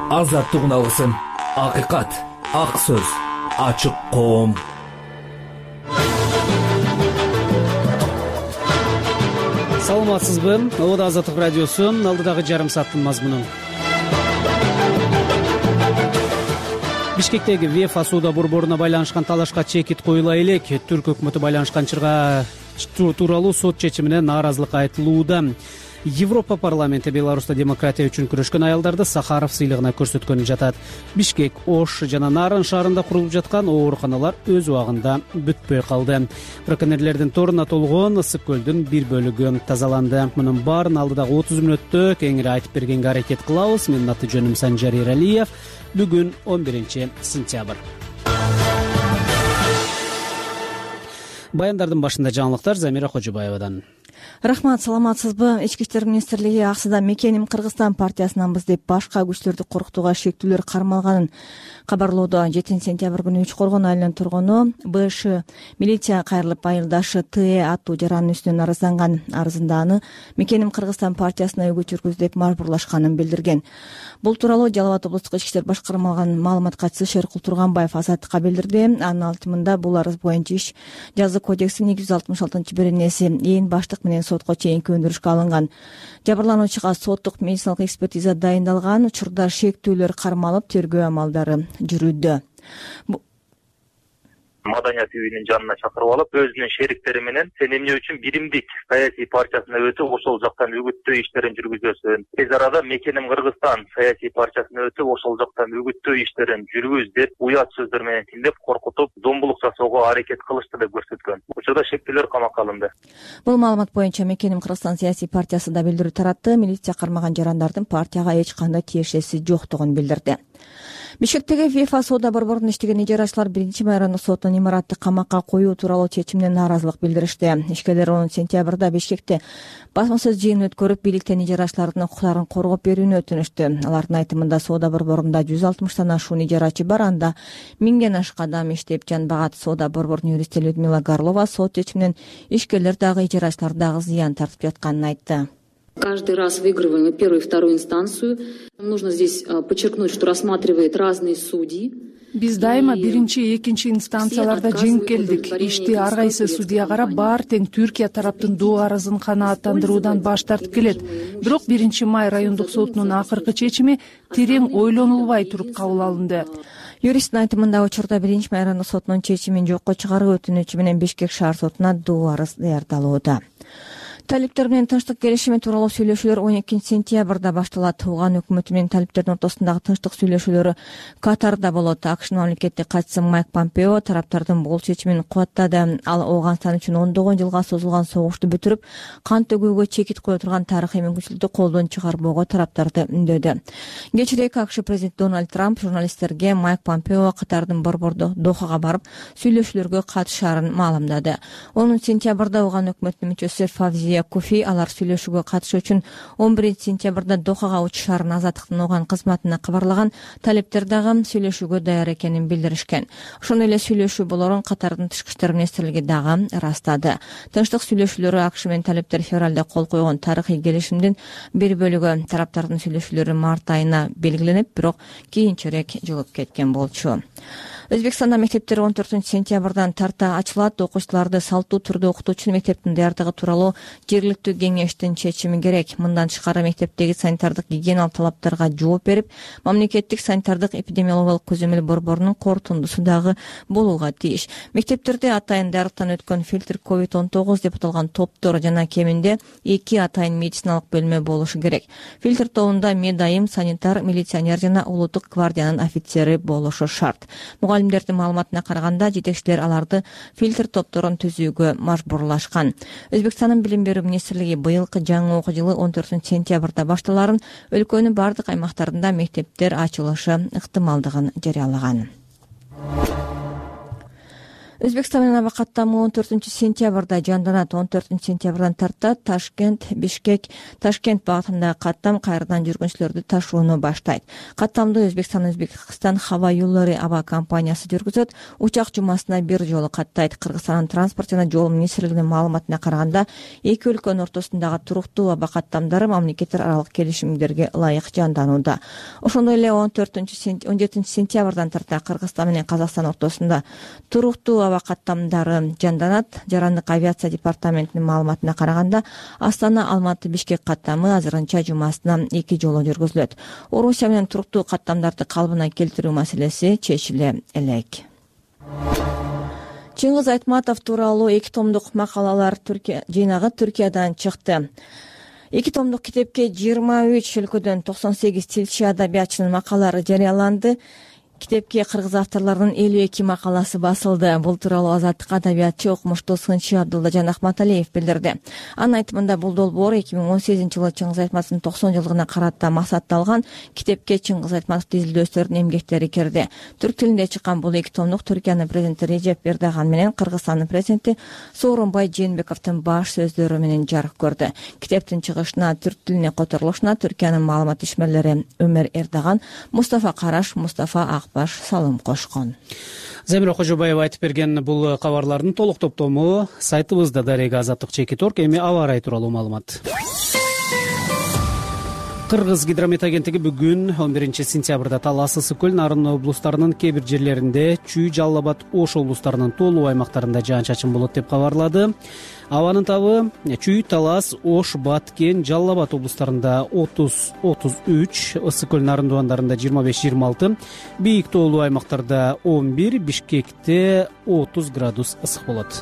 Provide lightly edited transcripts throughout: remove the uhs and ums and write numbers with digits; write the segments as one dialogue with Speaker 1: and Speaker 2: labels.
Speaker 1: азаттыгын алгысың. Акыйкат, ак сөз, ачык коом.
Speaker 2: Саламатсызбы? Ода Азаттык радиосу алдыдагы жарым сааттын мазмуну. Бишкектеги ВЕФА соода борборуна байланышкан талашка чекит коюла элек. Түрк өкмөтү байланышкан чырга тууралуу сот чечимине нааразылык айтылууда. Европа парламенти Беларуста демократия үчүн күрөшкөн аялдарды Сахаров сыйлыгына көрсөткөнү жатат. Бишкек, Ош жана Нарын шаарында курулуп жаткан ооруканалар өз убагында бүтпөй калды. Браконьерлердин торуна толгон ысык көлдүн бир бөлүгү тазаланды. Мунун баарын алдыдагы 30 мүнөттө кеңири айтып бергенге аракет кылабыз. Менин аты жөнүм Санжар Эралиев. Бүгүн 11 сентябрь. Баяндардын башында жаңылыктар Замира Кожобаевадан.
Speaker 3: Рахмат, саламатсызбы? Ички иштер министрлиги аксыда Мекеним Кыргызстан партиясынанбыз деп башка күчтөрдү коркутууга шектүүлөр кармалганын кабарлоодо. 7 сентябрь күнү Үч Коргон айылынын тургуну БШ милиция кайрылып айылдашы ТЭ аттуу жарандын үстүнөн арызданган. Арызында аны Мекеним Кыргызстан партиясына өгүт жүргүз деп мажбурлашканын билдирген. Бул тууралуу Жалал Абад облустук ички иштер башкармалыгынын маалымат катчысы Шеркул Турганбаев Азаттыкка билдирди. Анын айтымында бул арыз боюнча иш жаза кодексинин 266-беренеси ээн баштык менен сотко чейинки өндүрүшкө алынган. Жабырлануучуга соттук медициналык экспертиза дайындалган. Учурда шектүүлөр кармалып, тергөө амалдары жүрүүдө.
Speaker 4: Маданият үйүнүн жанына чакырып алып, өзүнүн шериктери менен сен эмне үчүн биримдик саясий партиясына өтүп, ошол жактан үгүттөө иштерин жүргүзөсүң. Тез арада Мекеним Кыргызстан саясий партиясына өтүп, ошол жактан үгүттөө иштерин жүргүз деп уят сөздөр менен тилдеп коркутуп, зомбулук жасоого аракет кылышты деп көрсөткөн. Учурда шектүүлөр камакка алынды.
Speaker 3: Бул маалымат боюнча Мекеним Кыргызстан саясий партиясы да билдирүү таратты. Милиция кармаган жарандардын партияга эч кандай тиешеси жоктугун билдирди. Бишкектеги ВЕФА соода борборунда иштеген ижарачылар 1 майрандык соттун имаратты камакка коюу тууралуу чечимине нааразылык билдиришти. Ишкерлер 10 сентябрда Бишкекте басма сөз жыйынын өткөрүп, бийликтен ижарачылардын укуктарын коргоп берүүнү өтүнүштү. Алардын айтымында соода борборунда 160тан ашуун ижарачы бар, анда 1000ден ашык адам иштеп жанбагат. Соода борборунун юристи Людмила Горлова сот чечиминен ишкерлер дагы ижарачылар дагы зыян тартып жатканын айтты.
Speaker 5: Каждый раз выигрываем первую и вторую инстанцию. Нужно здесь подчеркнуть, что рассматривает разные судьи.
Speaker 6: Биз дайыма биринчи, экинчи инстанцияларда жеңип келдик. Ишти ар кайсы судья карап, баары тең Түркия тараптын доо арызын канааттандыруудан баш тартып келет. Бирок 1 май райондук сотунун акыркы чечими терең ойлонулбай туруп кабыл алынды.
Speaker 3: Юристтин айтымында учурда 1 майрандык сотунун чечимин жокко чыгаруу өтүнүчү менен Бишкек шаар сотуна доо арыз даярдалууда. Талиптер менен тынчтык келишими тууралуу сүйлөшүүлөр 12 сентябрда башталат. Тууган өкмөтү менен талиптердин ортосундагы тынчтык сүйлөшүүлөрү Катарда болот. АКШнын мамлекеттик катчысы Майк Помпео тараптардын бул чечимин кубаттады. Ал Ооганстан үчүн 10 жылга созулган согушту бүтүрүп, кан төгүүгө чекит кое турган тарыхый мүмкүнчүлүктү колдон чыгарбоого тараптарды үндөдү. Кечирээк АКШ президенти Дональд Трамп журналисттерге Майк Помпео Катардын борбордо Дохага барып, сүйлөшүүлөргө катышаарын маалымдады. 10 сентябрда Ооган өкмөтүнүн мүчөсү Фавзия Куфи алар сүйлөшүүгө катышуу үчүн 11 сентябрда Дохага учушаарын Азаттыктын Ооган кызматына кабарлаган. Талиптер дагы сүйлөшүүгө даяр экенин билдиришкен. Ошондой эле сүйлөшүү болорун Катардын тышкы иштер министрлиги дагы ырастады. Тынчтык сүйлөшүүлөрү АКШ менен талиптер февралда кол койгон тарыхый келишимдин бир бөлүгү. Тараптардын сүйлөшүүлөрү март айына белгиленип, бирок кийинчерээк жылып кеткен болчу. Өзбекстанда мектептер 14 сентябрдан тарта ачылат. Окуучуларды салттуу түрдө окутуучу мектептин даярдыгы тууралуу жергиликтүү кеңештин чечими керек. Мындан тышкары мектептеги санитардык гигиеналык талаптарга жооп берип, мамлекеттик санитардык эпидемиологиялык көзөмөл борборунун корутундусу дагы болууга тийиш. Мектептерде атайын даярлыктан өткөн фильтр COVID-19 деп аталган топтор жана кеминде 2 атайын медициналык бөлмө болушу керек. Фильтр тобунда медайым, санитар, милиционер жана улуттук гвардиянын офицери болушу шарт. Мугалимдердин маалыматына караганда, жетекчилер аларды фильтр топторун түзүүгө мажбурлашкан. Өзбекстандын билим берүү министрлиги быйылкы жаңы окуу жылы 14 сентябрда башталарын, өлкөнүн бардык аймактарында мектептер ачылышы ыктымалдыгын жарыялаган. Өзбекстан менен аба каттамы 14-сентябрда жанданат. 14-сентябрдан тарта Ташкент, Бишкек, Ташкент багытындагы каттам кайрадан жүргүнчүлөрдү ташууну баштайт. Каттамды Өзбекстан Хава юллары аба компаниясы жүргүзөт. Учак жумасына бир жолу каттайт. Кыргызстандын транспорт жана жол министрлигинин маалыматына караганда, эки өлкөнүн ортосундагы туруктуу аба каттамдары мамлекеттер аралык келишимдерге ылайык жанданууда. Ошондой эле 17-сентябрдан тарта Кыргызстан менен Казакстан ортосунда туруктуу аба каттамдары жанданат. Жарандык авиация департаментинин маалыматына караганда, Астана Алматы Бишкек каттамы азырынча жумасына 2 жолу жүргүзүлөт. Орусия менен туруктуу каттамдарды калыбына келтирүү маселеси чечиле элек. Чыңгыз Айтматов тууралуу 2 томдук макалалар жыйнагы Түркиядан чыкты. 2 томдук китепке 23 өлкөдөн 98 тилчи адабиятчынын макалалары жарыяланды. Китепке кыргыз авторлордун 52 макаласы басылды. Бул тууралуу Азаттык адабиятчы окумуштуу сынчы Абдуллажан Ахматалиев билдирди. Анын айтымында бул долбоор 2018-жылы Чыңгыз Айтматовдун 90 жылдыгына карата максатталган. Китепке Чыңгыз Айтматовдун изилдөөчүлөрдүн эмгектери кирди. Түрк тилинде чыккан бул 2 томдук Түркиянын президенти Режеп Эрдоган менен Кыргызстандын президенти Сооронбай Жээнбековдун баш сөздөрү менен жарык көрдү. Китептин чыгышына, түрк тилине которулушуна Түркиянын маалымат ишмерлери Өмөр Эрдоган, Мустафа Караш, Мустафа Акбаш салым кошкон.
Speaker 2: Земира Кожобаева айтып берген бул кабарлардын толук топтому сайтыбызда дарега azatlyk.org. Эми аба ырайы тууралуу маалымат. Кыргыз гидромет агенттиги бүгүн 11-сентябрда Талас, Ысык көл, Нарын облустарынын кээ бир жерлеринде, Чүй, Жалал Абад, Ош облустарынын тоолуу аймактарында жаан-чачын болот деп кабарлады. Абанын табы Чүй, Талас, Ош, Баткен, Жалал Абад облустарында 30-33, Ысык көл, Нарын дубандарында 25-26, бийик тоолуу аймактарда 11, Бишкекте 30 градус ысык болот.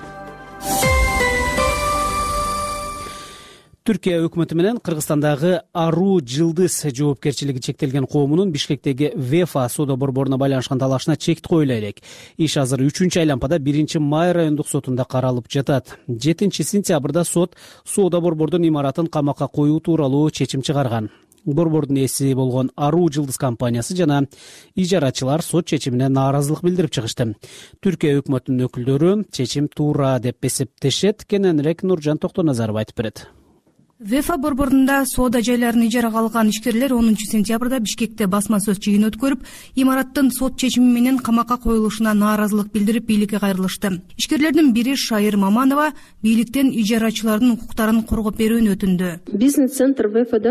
Speaker 2: Түркия өкмөтү менен Кыргызстандагы Ару Жылдыз жоопкерчилиги чектелген коомунун Бишкектеги ВЕФА соода борборуна байланышкан талашына чек коюла элек. Иш азыр 3-чү айлампада 1-май райондук сотунда каралып жатат. 7-сентябрда сот соода борбордун имаратын камакка коюу тууралуу чечим чыгарган. Борбордун ээси болгон Ару Жылдыз компаниясы жана ижарачылар сот чечимине нааразылык билдирип чыгышты. Түркия өкмөтүнүн өкүлдөрү чечим туура деп эсептешет. Кененирээк Нуржан Токтоназаров айтып берет.
Speaker 7: ВЕФА борборунда соода жайларын ижарага алган ишкерлер 10-сентябрда Бишкекте басма сөз жыйын өткөрүп, имараттын сот чечими менен камакка коюлушуна нааразылык билдирип бийликке кайрылышты. Ишкерлердин бири Шайыр Маманова бийликтен ижарачылардын укуктарын коргоп берүүнү өтүндү.
Speaker 8: Бизнес-центр ВЕФАда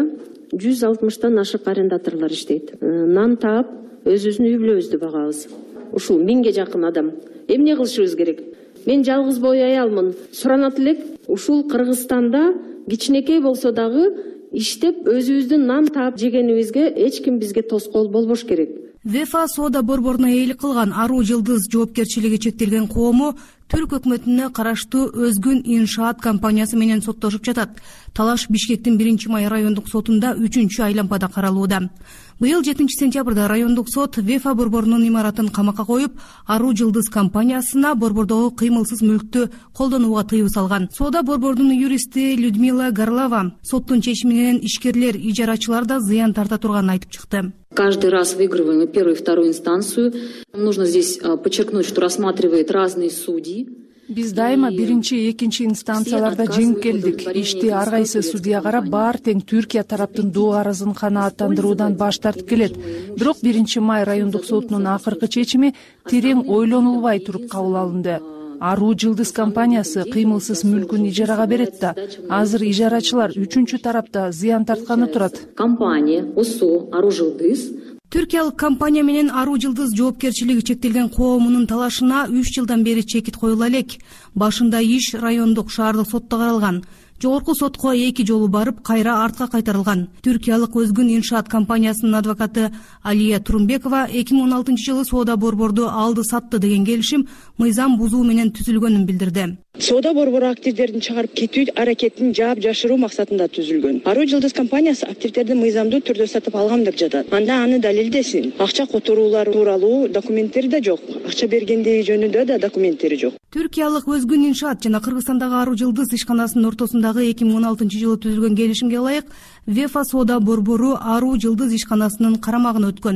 Speaker 8: 160-тан ашык арендаторлор иштейт. Нан таап, өзүбүздүн үй бүлөбүздү багабыз. Ушул 1000ге жакын адам. Эмне кылышыбыз керек? Мен жалгыз бой аялмын. Суранат элек, ушул Кыргызстанда кичинекей болсо дагы иштеп өзүбүздүн нан таап жегенибизге эч ким бизге тоскоол болбош керек.
Speaker 7: ВЕФА соода борборуна ээлик кылган Ару Жылдыз жоопкерчилиги чектелген коому Түрк өкмөтүнө караштуу Өзгүн иншаат компаниясы менен соттошуп жатат. Талаш Бишкектин 1-май райондук сотунда 3-чү айлампада каралууда. Быйыл 7-сентябрда райондук сот ВЕФА борборунун имаратын камакка коюп, Ару Жылдыз компаниясына борбордогу кыймылсыз мүлктү колдонууга тыюу салган. Соода борборунун юристи Людмила Горлова соттун чечиминен ишкерлер, ижарачылар да зыян тарта турганын айтып чыкты.
Speaker 5: Каждый раз выигрываем и первую, и вторую инстанцию. Нужно здесь подчеркнуть, что рассматривает разные судьи.
Speaker 6: Биз дайыма 1-2 инстанцияларда жеңип келдик. Ишти ар кайсы судья карап баар тең Түркия тараптын доо арызын канааттандыруудан баш тартып келет. Бирок 1-май райондук сотунун акыркы чечими терең ойлонулбай туруп кабыл алынды. Ару Жылдыз компаниясы кыймылсыз мүлкүн ижарага берет да, азыр ижарачылар 3-чү тарапта зыян тартканы турат.
Speaker 5: Компания ОСО Ару Жылдыз
Speaker 7: Түркиялык компания менен Ару Жылдыз жоопкерчилиги чектелген коомунун талашына 3 жылдан бери чекит коюла элек. Башында иш райондук шаардык сотто каралган. Жогорку сотко 2 жолу барып, кайра артка кайтарылган. Түркиялык Өзгүн иншаат компаниясынын адвокаты Алия Турумбекова 2016-жылы соода борборду алды сатты деген келишим мыйзам бузуу менен түзүлгөнүн билдирди.
Speaker 9: Соода борбору активдерин чыгарып кетүү аракетин жаап жашыруу максатында түзүлгөн. Ару Жылдыз компаниясы активдерди мыйзамдуу түрдө сатып алган деп жатат. Анда аны далилдесин. Акча которуулар тууралуу документтери да жок. Акча бергендиги жөнүндө да документтери жок.
Speaker 7: Түркиялык Өзгүн иншаат жана Кыргызстандагы Ару Жылдыз ишканасынын ортосундагы 2016-жылы түзүлгөн келишимге ылайык ВЕФА соода борбору Ару Жылдыз ишканасынын карамагына өткөн.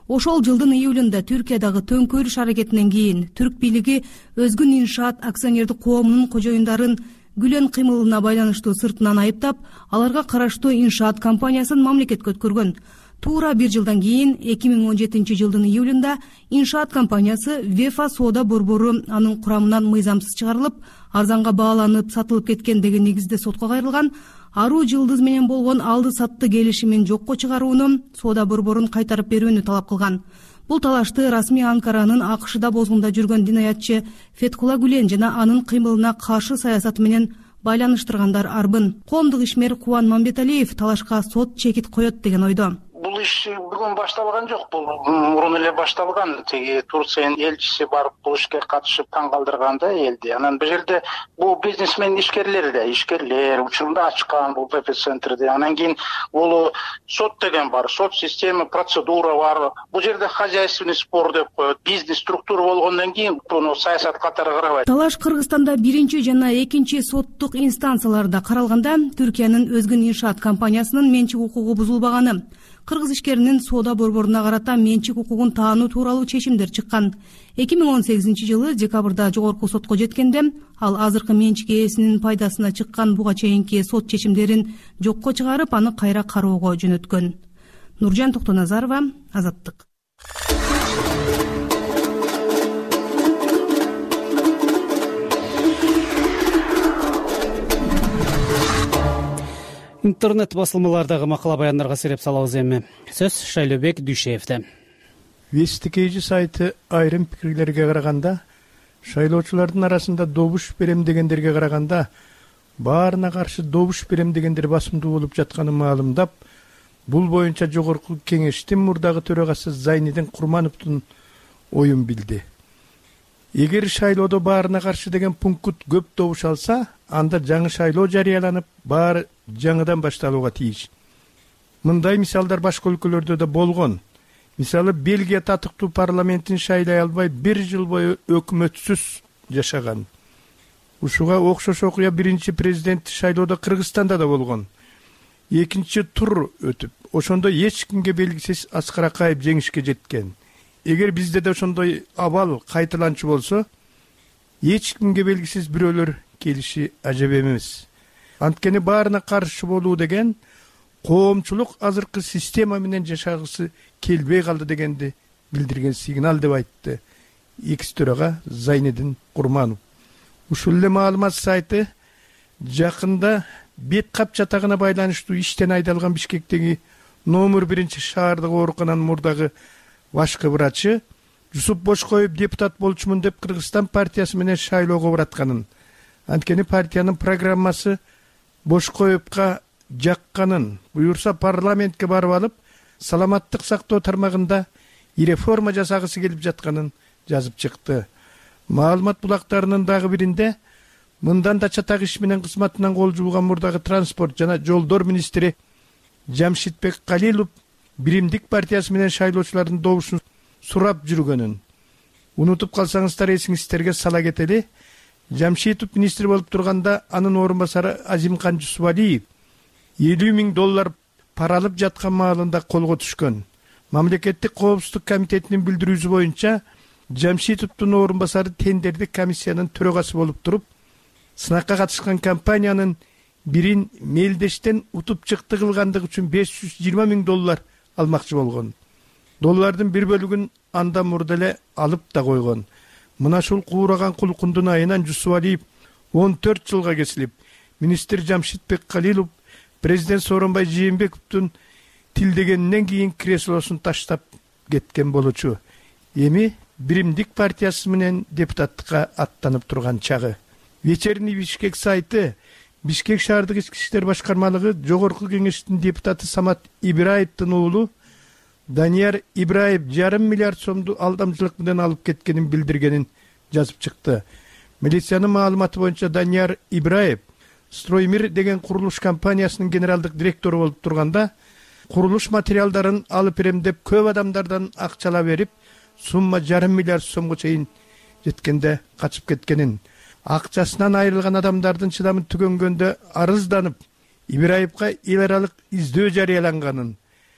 Speaker 7: Ошол жылдын июлунда Түркиядагы төңкөрүш аракетинен кийин түрк бийлиги Өзгүн иншаат акционердик коомунун кожоюндарын Гүлен кыймылына байланыштуу сыртынан айыптап, аларга караштуу иншаат компаниясын мамлекетке өткөргөн. Туура бир жылдан кийин 2017 жылдын июлунда иншаат компаниясы Вефа соода борбору анын курамынан мыйзамсыз чыгарылып, арзанга бааланып сатылып кеткен деген негизде сотко кайрылган. Аруу Жылдыз менен болгон алды сатты келишимин жокко чыгарууну, соода борборун кайтарып берүүнү талап кылган. Бул талашты расмий Анкаранын АКШда бозгунда жүргөн динаятчы Феткула Гүлен жана анын кыймылына каршы саясаты менен байланыштыргандар арбын. Коомдук ишмер Кубан Мамбеталиев талашка сот чекит коет деген ойдо.
Speaker 10: Бул иш бүгүн башталган жок, бул мурун эле башталган. Теги Турциянын элчиси барып бул ишке катышып таң калтырганда элди. Анан бул жерде бул бизнесмен ишкерлер учурунда ачкан бул ПП центрди. Анан кийин бул сот деген бар, сот система, процедура бар. Бул жерде хозяйственный спор деп коет, бизнес структура болгондон кийин буну саясат катары карабайт.
Speaker 7: Талаш Кыргызстанда биринчи жана экинчи соттук инстанцияларда каралганда Түркиянын Өзгүн иншаат компаниясынын менчик укугу бузулбаганы, кыргыз ишкеринин соода борборуна карата менчик укугун таануу тууралуу чечимдер чыккан. 2018 жылы декабрда жогорку сотко жеткенде, ал азыркы менчик ээсинин пайдасына чыккан буга чейинки сот чечимдерин жокко чыгарып, аны кайра кароого жөнөткөн. Нуржан Токтоназарова, Азаттык.
Speaker 2: Интернет басылмалардагы макала баяндарга сереп салабыз эми. Сөз Шайлообек Дүйшеевде.
Speaker 11: Вестикейжи сайты айрым пикирлерге караганда, шайлоочулардын арасында добуш берем дегендерге караганда, баарына каршы добуш берем дегендер басымдуу болуп жатканын маалымдап, бул боюнча жогорку кеңештин мурдагы төрагасы Зайнидин Курмановдун оюн билди. Эгер шайлоодо баарына каршы деген пункт көп добуш алса, анда жаңы шайлоо жарыяланып, баары жаңыдан башталууга тийиш. Мындай мисалдар башка өлкөлөрдө да болгон. Мисалы, Бельгия татыктуу парламентин шайлай албай 1 жыл бою өкмөтсүз жашаган. Ушуга окшош окуя биринчи президент шайлоодо Кыргызстанда да болгон. Экинчи тур өтүп, ошондо эч кимге белгисиз Аскар Акаев жеңишке жеткен. Эгер бизде да ошондой абал кайталанчу болсо, эч кимге белгисиз бирөөлөр келиши ажап эмес. Анткени баарына каршы болуу деген коомчулук азыркы система менен жашагысы келбей калды дегенди билдирген сигнал деп айтты экс төрага Зайнидин Курманов. Ушул эле маалымат сайты жакында бет кап жатагына байланыштуу иштен айдалган Бишкектеги номер 1 шаардык оорукананын мурдагы башкы врачы Жусуп Бошкоев депутат болчумун деп Кыргызстан партиясы менен шайлоого баратканын, анткени партиянын программасы Бошкоевка жакканын, буюрса парламентке барып алып, саламаттык сактоо тармагында реформа жасагысы келип жатканын жазып чыкты. Маалымат булактарынын дагы биринде мындан да чатак иш менен кызматынан кол жууган мурдагы транспорт жана жолдор министри Жамшитбек Калилов Биримдик партиясы менен шайлоочулардын добушун сурап жүргөнүн унутуп калсаңыздар, эсиңиздерге сала кетели. Жамшитов министр болуп турганда анын орун басары Азимкан Жусубалиев $50,000 пара алып жаткан маалында колго түшкөн. Мамлекеттик коопсуздук комитетинин билдирүүсү боюнча Жамшитовдун орун басары тендердик комиссиянын төрагасы болуп туруп, сынакка катышкан компаниянын бирин мелдештен утуп чыкты кылгандыгы үчүн $520,000 алмакчы болгон. Доллардын бир бөлүгүн андан мурда эле алып да койгон. Мына ушул куураган кулкундун айынан Жусубалиев 14 жылга кесилип, министр Жамшитбек Калилов президент Сооронбай Жээнбековдун тилдегенинен кийин креслосун таштап кеткен болчу. Эми Биримдик партиясы менен депутаттыкка аттанып турган чагы. Вечерний Бишкек сайты Бишкек шаардык ички иштер башкармалыгы жогорку кеңештин депутаты Самат Ибраевдин уулу Данияр Ибраев $500 миллиард сомду алдамчылык менен алып кеткенин билдиргенин жазып чыкты. Милициянын маалыматы боюнча Данияр Ибраев Строймир деген курулуш компаниясынын генералдык директору болуп турганда, курулуш материалдарын алып берем деп көп адамдардан акчала берип, сумма $500 миллиард сомго чейин жеткенде качып кеткенин, акчасынан айрылган адамдардын чыдамы түгөнгөндө арызданып, Ибраевка эл аралык издөө жарыяланганын,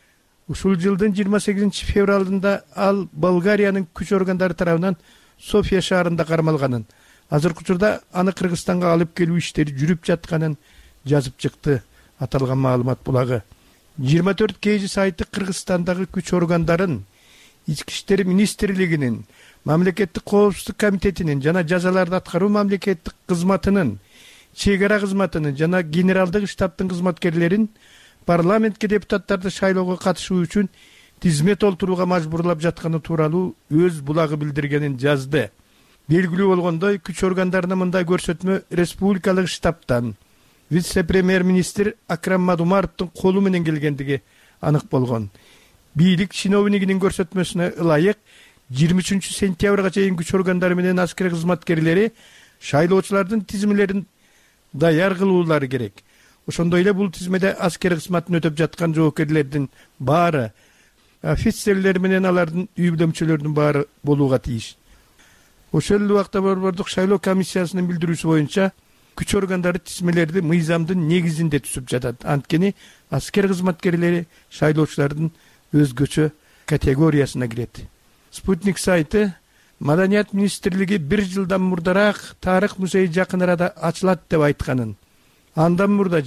Speaker 11: Ушул жылдын 28 февралында ал Болгариянын күч органдары тарабынан София шаарында кармалганын, азыркы учурда аны Кыргызстанга алып келүү иштери жүрүп жатканын жазып чыкты. Аталган маалымат булагы 24 KG сайты Кыргызстандагы күч органдарын, Ички иштер министрлигинин, Мамлекеттик коопсуздук комитетинин жана жазаларды аткаруу мамлекеттик кызматынын, чек ара кызматынын жана генералдык штабтын кызматкерлерин парламентке депутаттарды шайлоого катышуу үчүн тизме толтурууга мажбурлап жатканы тууралуу өз булагы билдиргенин жазды. Белгилүү болгондой, күч органдарына мындай көрсөтмө республикалык штабтан вице-премьер-министр Акрам Мадумаровдун колу менен келгендиги анык болгон. Бийлик чиновнигинин көрсөтмөсүнө ылайык 23 сентябрга чейин күч органдары менен аскер кызматкерлери шайлоочулардын тизмелерин даяр кылуулары керек. Ошондой эле бул тизмеде аскер кызматын өтөп жаткан жоокерлердин баары, офицерлер менен алардын үй бүлөмчөлөрүнүн баары болууга тийиш. Ошол эле убакта Борбордук шайлоо комиссиясынын билдирүүсү боюнча күч органдары тизмелерди мыйзамдын негизинде түзүп жатат. Анткени аскер кызматкерлери шайлоочулардын өзгөчө категориясына кирет. Спутник сайты Маданият министрлиги 1 жылдан мурдараак тарых музейи жакын арада ачылат деп айтканын. Андан мурда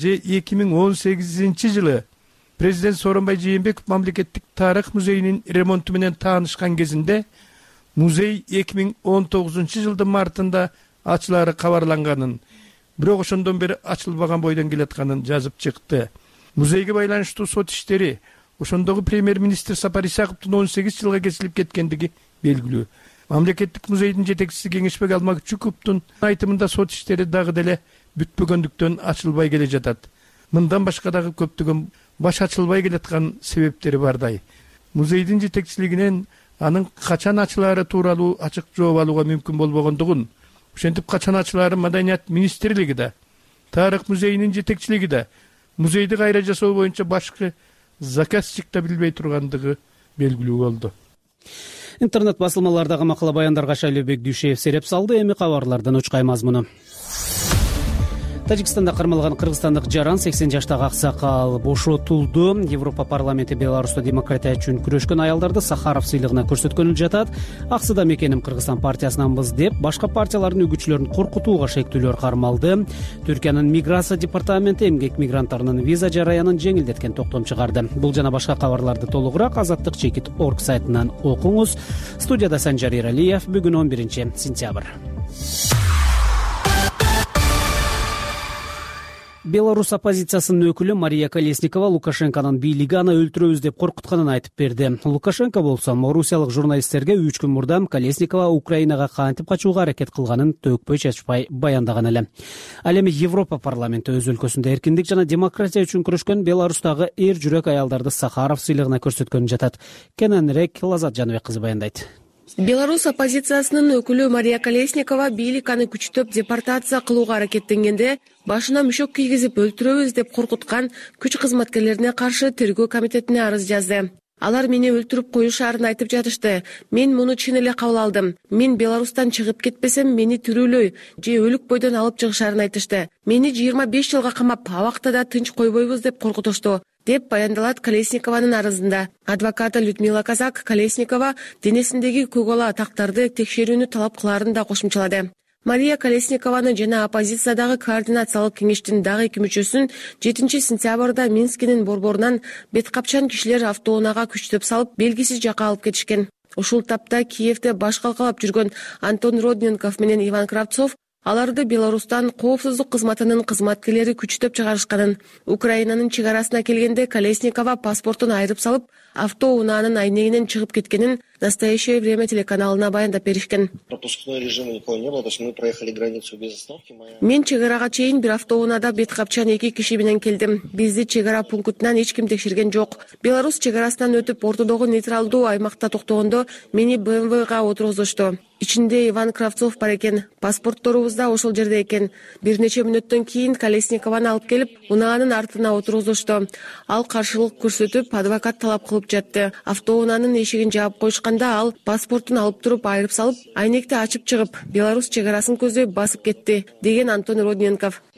Speaker 11: 2018 жылы президент Сооронбай Жээнбеков мамлекеттик тарых музейинин ремонту менен таанышкан кезинде музей 2019 жылдын мартында ачылары кабарланганын, бирок ошондон бери ачылбаган бойдон келатканын жазып чыкты. Музейге байланыштуу сот иштери ошондогу премьер-министр Сапар Исаковдун 18 жылга кесилип кеткендиги белгилүү. Мамлекеттик музейдин жетекчиси Кеңешбек Алмакчуковдун айтымында сот иштери дагы деле бүтпөгөндүктөн ачылбай келе жатат. Мындан башка дагы көптөгөн баш ачылбай келаткан себептери бардай. Музейдин жетекчилигинен анын качан ачылаары тууралуу ачык жооп алууга мүмкүн болбогондугун, ошентип качан ачылаары Маданият министрлиги да, тарых музейинин жетекчилиги да, музейди кайра жасоо боюнча башкы заказчик да билбей тургандыгы белгилүү болду.
Speaker 2: Интернет басылмалардагы макала баяндарга Шайлообек Дүйшеев сереп салды. Эми кабарлардан учкай мазмуну. Тажикстанда кармалган кыргызстандык жаран 80 жаштагы аксакал бошотулду. Европа парламенти Беларуста демократия үчүн күрөшкөн аялдарды Сахаров сыйлыгына көрсөткөнү жатат. Аксыда мекеним Кыргызстан партиясынанбыз деп башка партиялардын үгүтчүлөрүн коркутууга шектүүлөр кармалды. Түркиянын миграция департаменти эмгек мигранттарынын виза жараянын жеңилдеткен токтом чыгарды. Бул жана башка кабарларды толугураак azаттык.org сайтынан окуңуз. Студияда Санжар Эралиев. Бүгүн 11 сентябрь. Беларусь оппозициясынын өкүлү Мария Колесникова Лукашенконун бийлиги аны өлтүрөбүз деп коркутканын айтып берди. Лукашенко болсо орусиялык журналисттерге 3 күн мурда Колесникова Украинага кантип качууга аракет кылганын төкпөй чачпай баяндаган эле. Ал эми Европа парламенти өз өлкөсүндө эркиндик жана демократия үчүн күрөшкөн Беларустагы эр жүрөк аялдарды Сахаров сыйлыгына көрсөткөнү жатат. Кененирээк Лазат Жаныбек кызы баяндайт.
Speaker 12: Беларусь оппозициясынын өкүлү Мария Колесникова бийлик аны күчтөп депортация кылууга аракеттенгенде башына мүшөк кийгизип өлтүрөбүз деп коркуткан күч кызматкерлерине каршы тергөө комитетине арыз жазды. Алар мени өлтүрүп коюшаарын айтып жатышты. Мен муну чын эле кабыл алдым. Мен Беларустан чыгып кетпесем, мени тирүүлөй же өлүк бойдон алып чыгышаарын айтышты. Мени 25 жылга камап, абакта да тынч койбойбуз деп коркутушту, деп баяндалат Колесникованын арызында. Адвокаты Людмила Казак Колесникова денесиндеги көк-ала тактарды текшерүүнү талап кылаарын да кошумчалады. Мария Колесникованы жана оппозициядагы координациялык кеңештин дагы 2 мүчөсүн 7 сентябрда Минскинин борборунан беткапчан кишилер автоунаага күчтөп салып, белгисиз жакка алып кетишкен. Ушул тапта Киевде баш калкалап жүргөн Антон Родненков менен Иван Кравцов аларды Беларустан коопсуздук кызматынын кызматкерлери күчтөп чыгарышканын, Украинанын чек арасына келгенде Колесникова паспортун айырып салып, автоунаанын айнегинен чыгып кеткенин «Настоящее время» телеканалына баяндап беришкен.
Speaker 13: Пропускной режима никого не было, то есть мы проехали границу без остановки.
Speaker 12: Мен чек арага чейин бир автоунаада бет капчан 2 киши менен келдим. Бизди чек ара пунктунан эч ким текшерген жок. Беларусь чек арасынан өтүп ортодогу нейтралдуу аймакта токтогондо мени БМВга отургузушту. Ичинде Иван Кравцов бар экен. Паспортторубуз да ошол жерде экен. Бир нече мүнөттөн кийин Колесникованы алып келип, унаанын артына отургузушту. Ал каршылык көрсөтүп, адвокат талап кылып жатты. Автоунаанын эшигин жаап коюшканда ал паспортун алып туруп, айырып салып, айнекти ачып чыгып, Беларусь чек арасын көздөй басып кетти, деген Антон Родненков.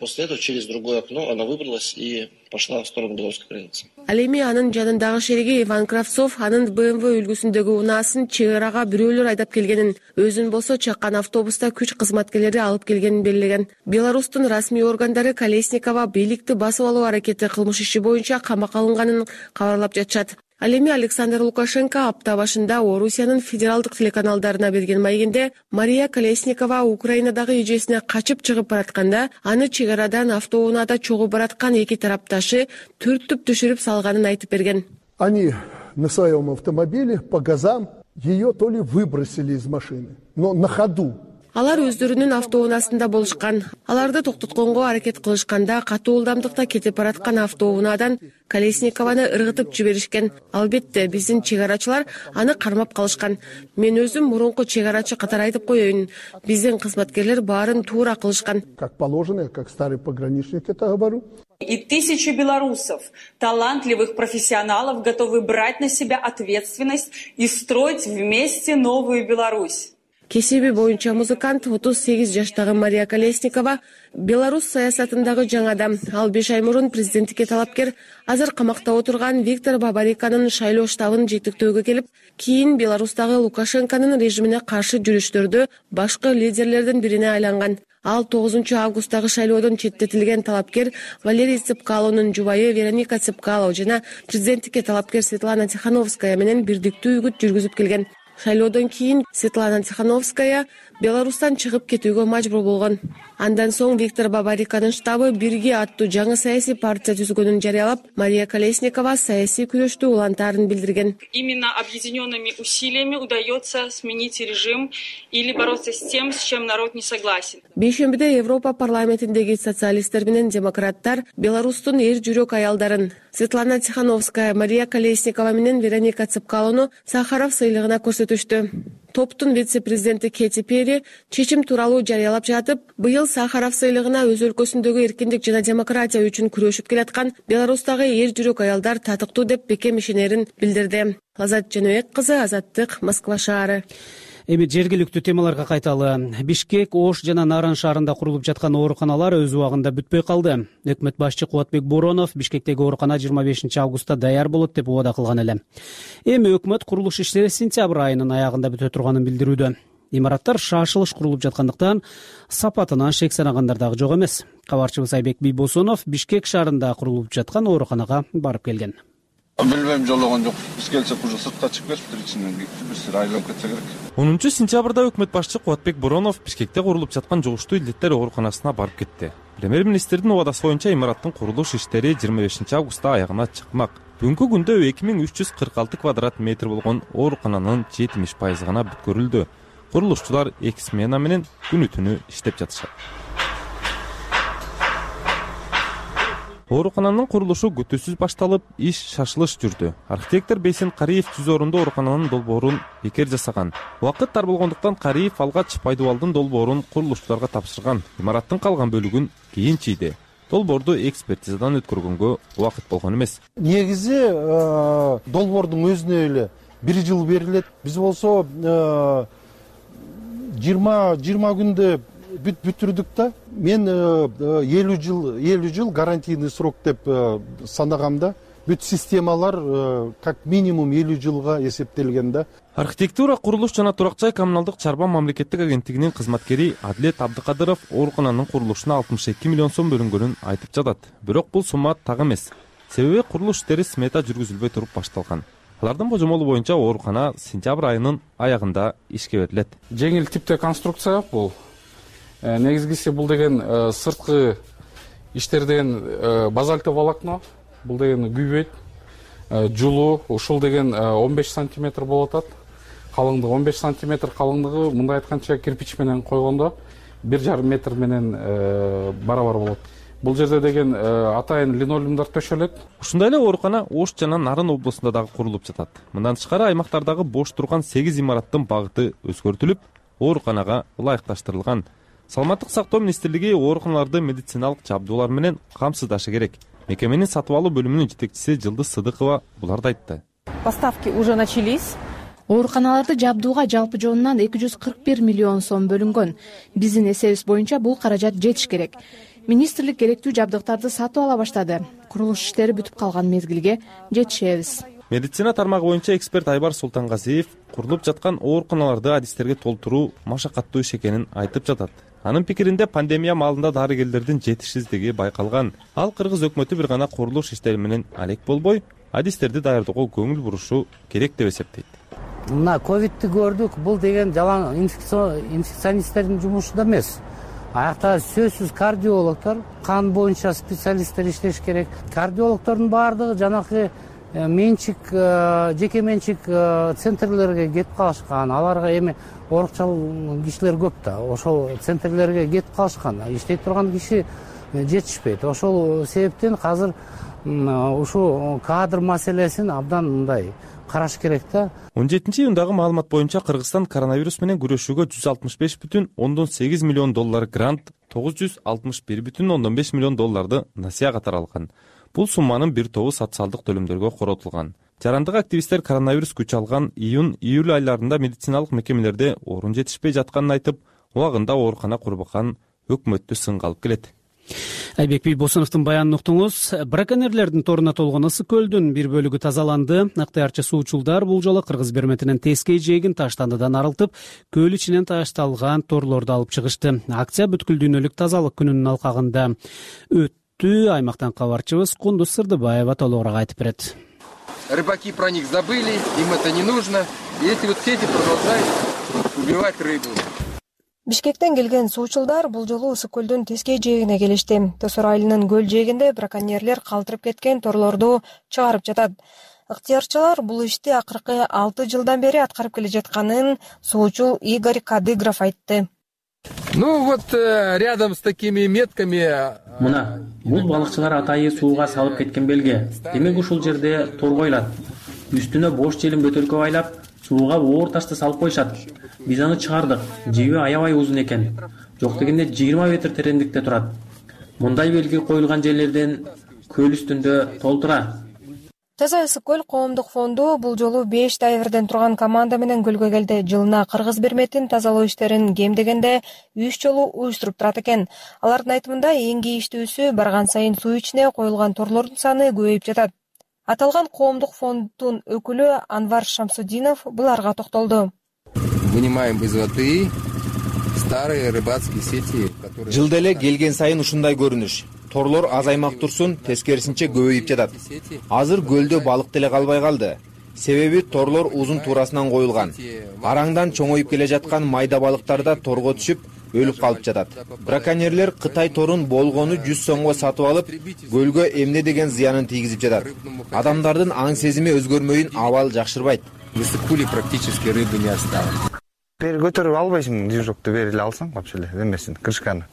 Speaker 13: После этого через другое окно она выбралась и пошла в сторону белорусской границы.
Speaker 12: Ал эми анын жанындагы шериги Иван Кравцов анын БМВ үлгүсүндөгү унаасын чек арага бирөөлөр айдап келгенин, өзүн болсо чаккан автобуста күч кызматкерлери алып келгенин белгилеген. Беларустун расмий органдары Колесникова бийликти басып алуу аракети кылмыш иши боюнча камакка алынганын кабарлап жатышат. Ал эми Александр Лукашенко апта башында Орусиянын федералдык телеканалдарына берген маегинде Мария Колесникова Украинадагы эжесине качып чыгып баратканда аны чек арадан автоунаада чогуу бараткан эки тарапташы түртүп түшүрүп салганын айтып берген.
Speaker 14: Они на своем автомобиле по газам ее то ли выбросили из машины, но на ходу.
Speaker 12: Алар өздөрүнүн автоунаасында болушкан. Аларды токтотконго аракет кылышканда катуу ылдамдыкта кетип бараткан автоунаадан Колесникованы ыргытып жиберишкен. Албетте биздин чек арачылар аны кармап калышкан. Мен өзүм мурунку чек арачы катары айтып коеюн. Биздин кызматкерлер баарын туура кылышкан.
Speaker 14: Как положено, я как старый пограничник это говорю.
Speaker 15: И тысячи белорусов, талантливых профессионалов, готовы брать на себя ответственность и строить вместе новую Беларусь.
Speaker 12: Кесиби боюнча музыкант 38 жаштагы Мария Колесникова Беларусь саясатындагы жаңы адам. Ал 5 ай мурун президенттикке талапкер азыр камакта отурган Виктор Бабариканын шайлоо штабын жетектөөгө келип, кийин Беларустагы Лукашенконун режимине каршы жүрүштөрдө башкы лидерлердин бирине айланган. Ал 9 августтагы шайлоодон четтетилген талапкер Валерий Цепкалонун жубайы Вероника Цепкало жана президенттикке талапкер Светлана Тихановская менен бирдиктүү үгүт жүргүзүп келген. Шайлоодон кийин Светлана Тихановская Беларустан чыгып кетүүгө мажбур болгон. Андан соң Виктор Бабариканын штабы «Бирге» аттуу жаңы саясий партия түзгөнүн жарыялап, Мария Колесникова саясий күрөштү улантаарын билдирген.
Speaker 15: Именно объединенными усилиями удается сменить режим или бороться с тем, с чем народ не согласен.
Speaker 12: Бейшембиде Европа парламентиндеги социалисттер менен демократтар Беларустун эр жүрөк аялдарын Светлана Тихановская, Мария Колесникова менен Вероника Цепкалону Сахаров сыйлыгына көрсөтүштү. Топтун вице-президенти Кэти Перри чечим тууралуу жарыялап жатып, быйыл Сахаров сыйлыгына өз өлкөсүндөгү эркиндик жана демократия үчүн күрөшүп келаткан Беларустагы эр жүрөк аялдар татыктуу деп бекем ишенерин билдирди. Азат Жаныбек кызы, Азаттык, Москва шаары.
Speaker 2: Эми жергиликтүү темаларга кайталы. Бишкек, Ош жана Наран шаарында курулуп жаткан ооруканалар өз убагында бүтпөй калды. Өкмөт башчы Кубатбек Боронов Бишкектеги оорукана 25 августта даяр болот деп убада кылган эле. Эми өкмөт курулуш иштери сентябрь айынын аягында бүтө турганын билдирүүдө. Имараттар шашылыш курулуп жаткандыктан сапатынан шек санагандар дагы жок эмес. Кабарчыбыз Айбек Бийбосунов Бишкек шаарында курулуп жаткан ооруканага барып келген.
Speaker 16: Билбейм, жологон жок. Биз келсек уже сыртка чыгып кетиптир, ичинен бир айланып кетсе керек.
Speaker 17: 10 сентябрда өкмөт башчы Кубатбек Боронов Бишкекте курулуп жаткан жугуштуу илдеттер ооруканасына барып кетти. Премьер-министрдин убадасы боюнча имараттын курулуш иштери 25 августта аягына чыкмак. Бүгүнкү күндө 2346 квадрат метр болгон оорукананын 70% гана бүткөрүлдү. Курулушчулар 2 смена менен күнү-түнү иштеп жатышат. Оорукананын курулушу күтүүсүз башталып, иш шашылыш жүрдү. Архитектор Бейсен Кариев түз орунду оорукананын долбоорун бекер жасаган. Убакыт тар болгондуктан Кариев алгач пайдубалдын долбоорун курулушчуларга тапшырган. Имараттын калган бөлүгүн кийин чийди. Долбоорду экспертизадан өткөргөнгө убакыт болгон эмес.
Speaker 18: Негизи долбоордун өзүнө эле 1 жыл берилет. Биз болсо 20 күндө бүтүрдүк да. Мен 50 жыл гарантийный срок деп санагам да. Бүт системалар как минимум 50 жылга эсептелген да.
Speaker 17: Архитектура, курулуш жана турак жай коммуналдык чарба мамлекеттик агенттигинин кызматкери Адилет Абдыкадыров оорукананын курулушуна 62 миллион сом бөлүнгөнүн айтып жатат. Бирок бул сумма так эмес. Себеби курулуш иштери смета жүргүзүлбөй туруп башталган. Алардын божомолу боюнча оорукана сентябрь айынын аягында ишке берилет.
Speaker 19: Жеңил типте конструкция бул. Негизгиси бул деген сырткы иштерден базальты волокно, бул деген күйбөйт. Жулуу ушул деген 15 сантиметр болот атат. Калыңдыгы 15 сантиметр калыңдыгы, мындай айтканча кирпич менен койгондо 1,5 метр менен барабар болот. Бул жерде деген атайын линолеумдар төшөлөт.
Speaker 17: Ушундай эле оорукана Ош жана Нарын облусунда дагы курулуп жатат. Мындан тышкары аймактардагы бош турган 8 имараттын багыты өзгөртүлүп, ооруканага ылайыкташтырылган. Саламаттык сактоо министрлиги ооруканаларды медициналык жабдуулар менен камсыздашы керек. Мекеменин сатып алуу бөлүмүнүн жетекчиси Жылдыз Сыдыкова буларды айтты.
Speaker 20: Поставки уже начались. Ооруканаларды жабдууга жалпы жонунан 241 миллион сом бөлүнгөн. Биздин эсебибиз боюнча бул каражат жетиш керек. министрлик керектүү жабдыктарды сатып ала баштады. Курулуш иштери бүтүп калган мезгилге жетишебиз.
Speaker 17: Медицина тармагы боюнча эксперт Айбар Султангазиев курулуп жаткан ооруканаларды адистерге толтуруу машакаттуу иш экенин айтып жатат. Анын пикиринде пандемия маалында дарыгерлердин жетишсиздиги байкалган. Ал кыргыз өкмөтү бир гана курулуш иштери менен алек болбой, адистерди даярдоого көңүл бурушу керек деп эсептейт.
Speaker 21: Мына ковидти көрдүк, бул деген жалаң инфекционисттердин жумушу да эмес. Аякта сөзсүз кардиологдор, кан боюнча специалисттер иштеш керек. Кардиологдордун баардыгы жанакы менчик, жеке менчик центрлерге кетип калышкан. Аларга эми оорукчал кишилер көп да. Ошол центрлерге кетип калышкан. Иштей турган киши жетишпейт. Ошол себептен азыр ушу кадр маселесин абдан мындай караш керек да.
Speaker 17: 17-июндагы маалымат боюнча Кыргызстан коронавирус менен күрөшүүгө 165,8 миллион доллар грант, 961,5 миллион долларды насыя катары алган. Бул сумманын бир тобу социалдык төлөмдөргө коротулган. Жарандык активисттер коронавирус күч алган июнь-июль айларында медициналык мекемелерде орун жетишпей жатканын айтып, убагында оорукана курбакан өкмөттү сынга алып келет.
Speaker 2: Айбек Бийбосуновдун баянын уктуңуз. Браконьерлердин торуна толгон ысык көлдүн бир бөлүгү тазаланды. Ыктыярчы суучулдар бул жолу Кыргыз берметинен тескей жээгин таштандыдан арылтып, көл ичинен ташталган торлорду алып чыгышты. Акция бүткүл дүйнөлүк тазалык күнүнүн алкагында өттү. Аймактан кабарчыбыз Кундуз Сырдыбаева толугураак айтып берет.
Speaker 22: Рыбаки про них забыли, им это не нужно. И эти вот сети продолжают убивать рыбу.
Speaker 3: Бишкектен келген суучулдар бул жолу ысык көлдүн тескей жээгине келишти. Тосор айылынын көл жээгинде браконьерлер калтырып кеткен торлорду чыгарып жатат. Ыктыярчылар бул ишти акыркы 6 жылдан бери аткарып келе жатканын суучул Игорь Кадыгров айтты.
Speaker 22: Ну вот рядом с такими метками.
Speaker 23: Мына, бул балыкчылар атайы сууга салып кеткен белге. Демек ушул жерде тор коюлат. Үстүнө бош желим бөтөлкө байлап, сууга оор ташты салып коюшат. Биз аны чыгардык. Жеби аябай узун экен. Жок дегенде 20 метр тереңдикте турат. Мындай белги коюлган жерлерден көл үстүндө толтура.
Speaker 3: Таза ысык көл коомдук фонду бул жолу 5 дайверден турган команда менен көлгө келди. Жылына Кыргыз берметин тазалоо иштерин кем дегенде 3 жолу уюштуруп турат экен. Алардын айтымында эң кейиштүүсү барган сайын суу ичине коюлган торлордун саны көбөйүп жатат. Аталган коомдук фонддун өкүлү Анвар Шамсудинов буларга токтолду.
Speaker 22: Вынимаем из воды старые рыбацкие сети, которые...
Speaker 24: Жылда эле келген сайын ушундай көрүнүш. Торлор азаймак турсун, тескерисинче көбөйүп жатат. Азыр көлдө балык деле калбай калды. Себеби торлор узун туурасынан коюлган. Араңдан чоңоюп келе жаткан майда балыктар да торго түшүп, өлүп калып жатат. Браконьерлер Кытай торун болгону 100 сомго сатып алып, көлгө эмне деген зыянын тийгизип жатат. Адамдардын аң сезими өзгөрмөйүн абал жакшырбайт.
Speaker 22: Высыкули практически рыбы не осталось.
Speaker 25: Бери көтөрүп албайсың, движокты бери эле алсаң, вообще эле эмесин, крышканы.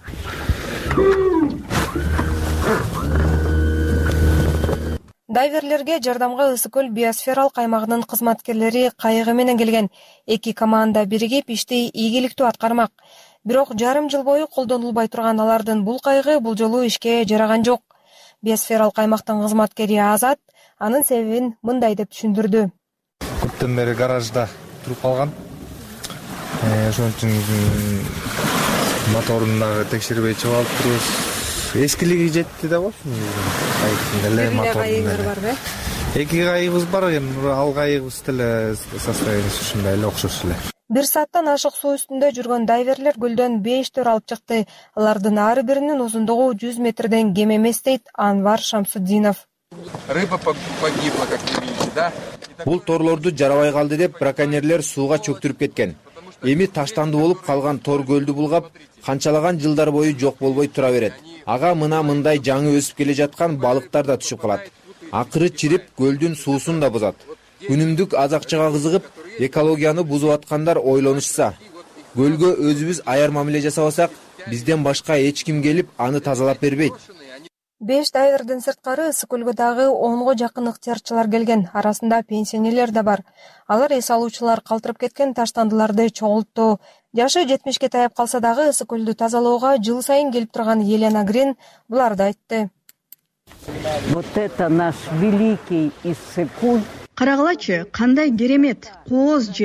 Speaker 3: Дайверлерге жардамга ысык көл биосфералык аймагынын кызматкерлери кайыгы менен келген. Эки команда биригип ишти ийгиликтүү аткармак. Бирок жарым жыл бою колдонулбай турган алардын бул кайыгы бул жолу ишке жараган жок. Биосфералык аймактын кызматкери Азат анын себебин мындай деп түшүндүрдү.
Speaker 25: Көптөн бери гаражда туруп калган. Ошон үчүн моторун дагы текшербей чыгып алып турубуз. Эскилиги жетти да болчу.
Speaker 3: Кайыгыңар барбы?
Speaker 25: Эки кайыгыбыз бар экен, ал кайыгыбыз деле состояниясы ушундай эле окшош эле.
Speaker 3: 1 сааттан ашык суу үстүндө жүргөн дайверлер көлдөн 5 төр алып чыкты. Алардын ар биринин узундугу 100 метрден кем эмес дейт Анвар Шамсудинов.
Speaker 22: Рыба погибла, как вы видите, да?
Speaker 24: Бул торлорду жарабай калды деп браконьерлер сууга чөктүрүп кеткен. Эми таштанды болуп калган тор көлдү булгап, канчалаган жылдар бою жок болбой тура берет. Ага мындай жаңы өсүп келе жаткан балыктар да түшүп калат. Акыры чирип көлдүн суусун да бузат. Күнүмдүк азакчыга кызыгып, экологияны бузуп аткандар ойлонушса, көлгө өзүбүз аяр мамиле жасабасак, бизден башка эч ким келип аны тазалап бербейт.
Speaker 3: 5 дайверден сырткары ысык көлгө дагы 10го жакын ыктыярчылар келген. Арасында пенсионерлер да бар. Алар эс алуучулар калтырып кеткен таштандыларды чогултту. Жашы 70ке таяп калса дагы ысык көлдү тазалоого жыл сайын келип турган Елена Грин буларды айтты.
Speaker 26: Вот это наш великий Иссык-көл.
Speaker 27: Карагылачы, кандай керемет, кооз жер.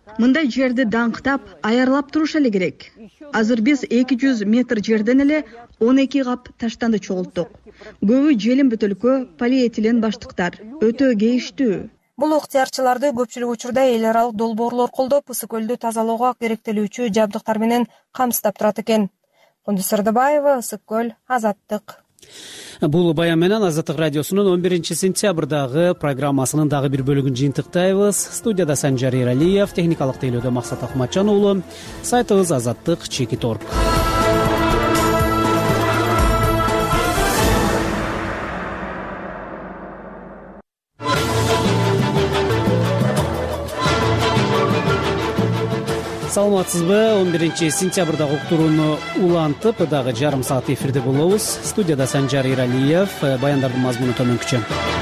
Speaker 1: мындай жерди даңктап аярлап туруш эле керек. Азыр биз 200 метр жерден эле 12 кап таштанды чогулттук. Көбү желим бөтөлкө, полиэтилен баштыктар. Өтө кейиштүү.
Speaker 4: Бул ыктыярчыларды көпчүлүк учурда эл аралык долбоорлор колдоп, ысык көлдү тазалоого керектелүүчү жабдыктар менен камсыздап турат экен. Кундуз Сырдыбаева, Ысык көл, Азаттык.
Speaker 2: Бул баян менен Азаттык радиосунун 11 сентябрдагы программасынын дагы бир бөлүгүн жыйынтыктайбыз. Студияда Санжар Эралиев, техникалык тейлөөдө Максат Акматжан уулу. Сайтыбыз azаттык.org. Саламатсызбы? 11 сентябрдагы уктурууну улантып, дагы жарым саат эфирде болобуз. Студияда Санжар Эралиев, баяндардын мазмуну төмөнкүчө.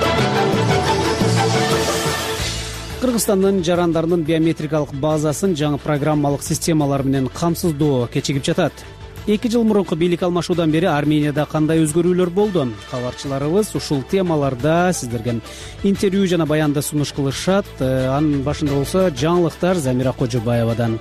Speaker 2: Кыргызстандын жарандарынын биометрикалык базасын жаңы программалык системалар менен камсыздоо кечигип жатат. 2 жыл мурунку бийлик алмашуудан бери Арменияда кандай өзгөрүүлөр болду? Кабарчыларыбыз ушул темаларда сиздерге интервью жана баянды сунуш кылышат. Анын башында болсо жаңылыктар Замира Кожобаевадан.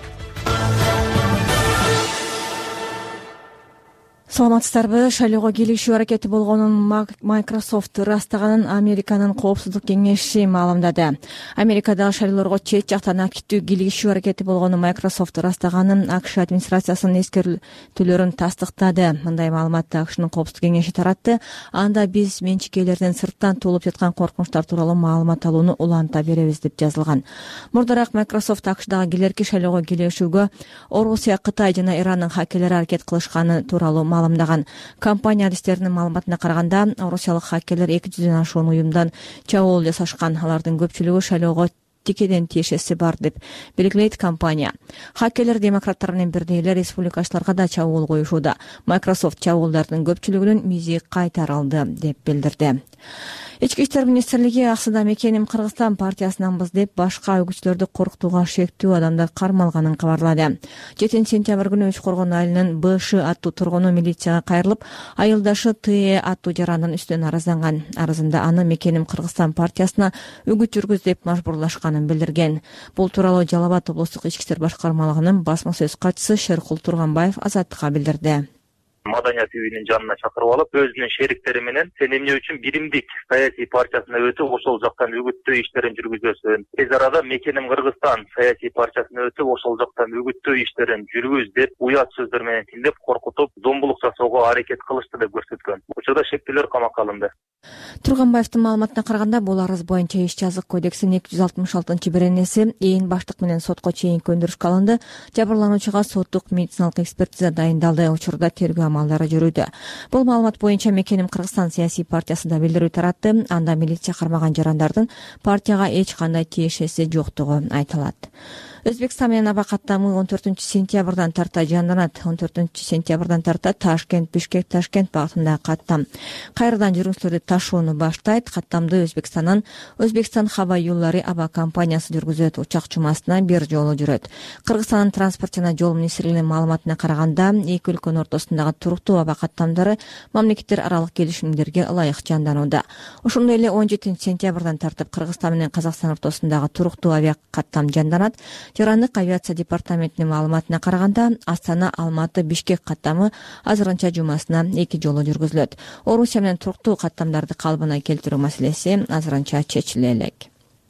Speaker 3: Саламатсыздарбы? Шайлоого кийлигишүү аракети болгонун Microsoft ырастаганын Американын коопсуздук кеңеши маалымдады. Америкадагы шайлоолорго чет жактан активдүү кийлигишүү аракети болгону Microsoft ырастаганын АКШ администрациясынын эскертүүлөрүн тастыктады. Мындай маалыматты АКШнын коопсуздук кеңеши таратты. Анда биз менчикелерден сырттан туулуп жаткан коркунучтар тууралуу маалымат алууну уланта беребиз деп жазылган. Мурдараак Microsoft АКШдагы келерки шайлоого кийлигишүүгө Орусия, Кытай жана Ирандын хакерлери аракет кылышканы тууралуу маалымдаган. Компания адистеринин маалыматына караганда, орусиялык хакерлер 200дөн ашуун уюмдан чабуул жасашкан. Алардын көпчүлүгү шайлоого тикеден тиешеси бар деп белгилейт компания. Хакерлер демократтар менен бирдей эле республикачыларга да чабуул коюшууда. Microsoft чабуулдардын көпчүлүгүнүн мизи кайтарылды деп билдирди. Ички иштер министрлиги аксыда мекеним Кыргызстан партиясынанбыз деп башка өгүчтөрдү коркутууга шектүү адамдар кармалганын кабарлады. 7 сентябрь күнү Үч Коргон айылынын БШ аттуу тургуну милицияга кайрылып, айылдашы ТЭ аттуу жарандын үстүнөн арызданган. Арызында аны мекеним Кыргызстан партиясына үгүт жүргүз деп мажбурлашканын билдирген. Бул тууралуу Жалал Абад облустук ички иштер башкармалыгынын басма сөз катчысы Шеркул Турганбаев Азаттыкка билдирди.
Speaker 5: Маданият үйүнүн жанына чакырып алып, өзүнүн шериктери менен сен эмне үчүн биримдик саясий партиясына өтүп, ошол жактан үгүттөө иштерин жүргүзөсүң. Тез арада мекеним Кыргызстан саясий партиясына өтүп, ошол жактан үгүттөө иштерин жүргүз деп уят сөздөр менен тилдеп коркутуп, зомбулук жасоого аракет кылышты деп көрсөткөн. Учурда шектүүлөр камакка алынды.
Speaker 3: Турганбаевдин маалыматына караганда, бул арыз боюнча иш жазык кодексинин 266-беренеси ээн баштык менен сотко чейинки өндүрүшкө алынды. Жабырлануучуга соттук медициналык экспертиза дайындалды. Учурда тергөө амалдары жүрүүдө. Бул маалымат боюнча мекеним Кыргызстан саясий партиясы да билдирүү таратты. Анда милиция кармаган жарандардын партияга эч кандай тиешеси жоктугу айтылат. Өзбекстан менен аба каттамы 14 сентябрдан тарта жанданат. 14 сентябрдан тарта Ташкент, Бишкек, Ташкент багытындагы каттам кайрадан жүргүнчүлөрдү ташууну баштайт. Каттамды Өзбекстандан Өзбекстан Хаба юллары аба компаниясы жүргүзөт. Учак жумасына бир жолу жүрөт. Кыргызстандын транспорт жана жол министрлигинин маалыматына караганда, эки өлкөнүн ортосундагы туруктуу аба каттамдары мамлекеттер аралык келишимдерге ылайык жанданууда. Ошондой эле 17 сентябрдан тартып Кыргызстан менен Казакстан ортосундагы туруктуу авиа каттам жанданат. Жарандык авиация департаментинин маалыматына караганда, Астана, Алматы, Бишкек каттамы азырынча жумасына 2 жолу жүргүзүлөт. Орусия менен туруктуу каттамдарды калыбына келтирүү маселеси азырынча чечиле элек.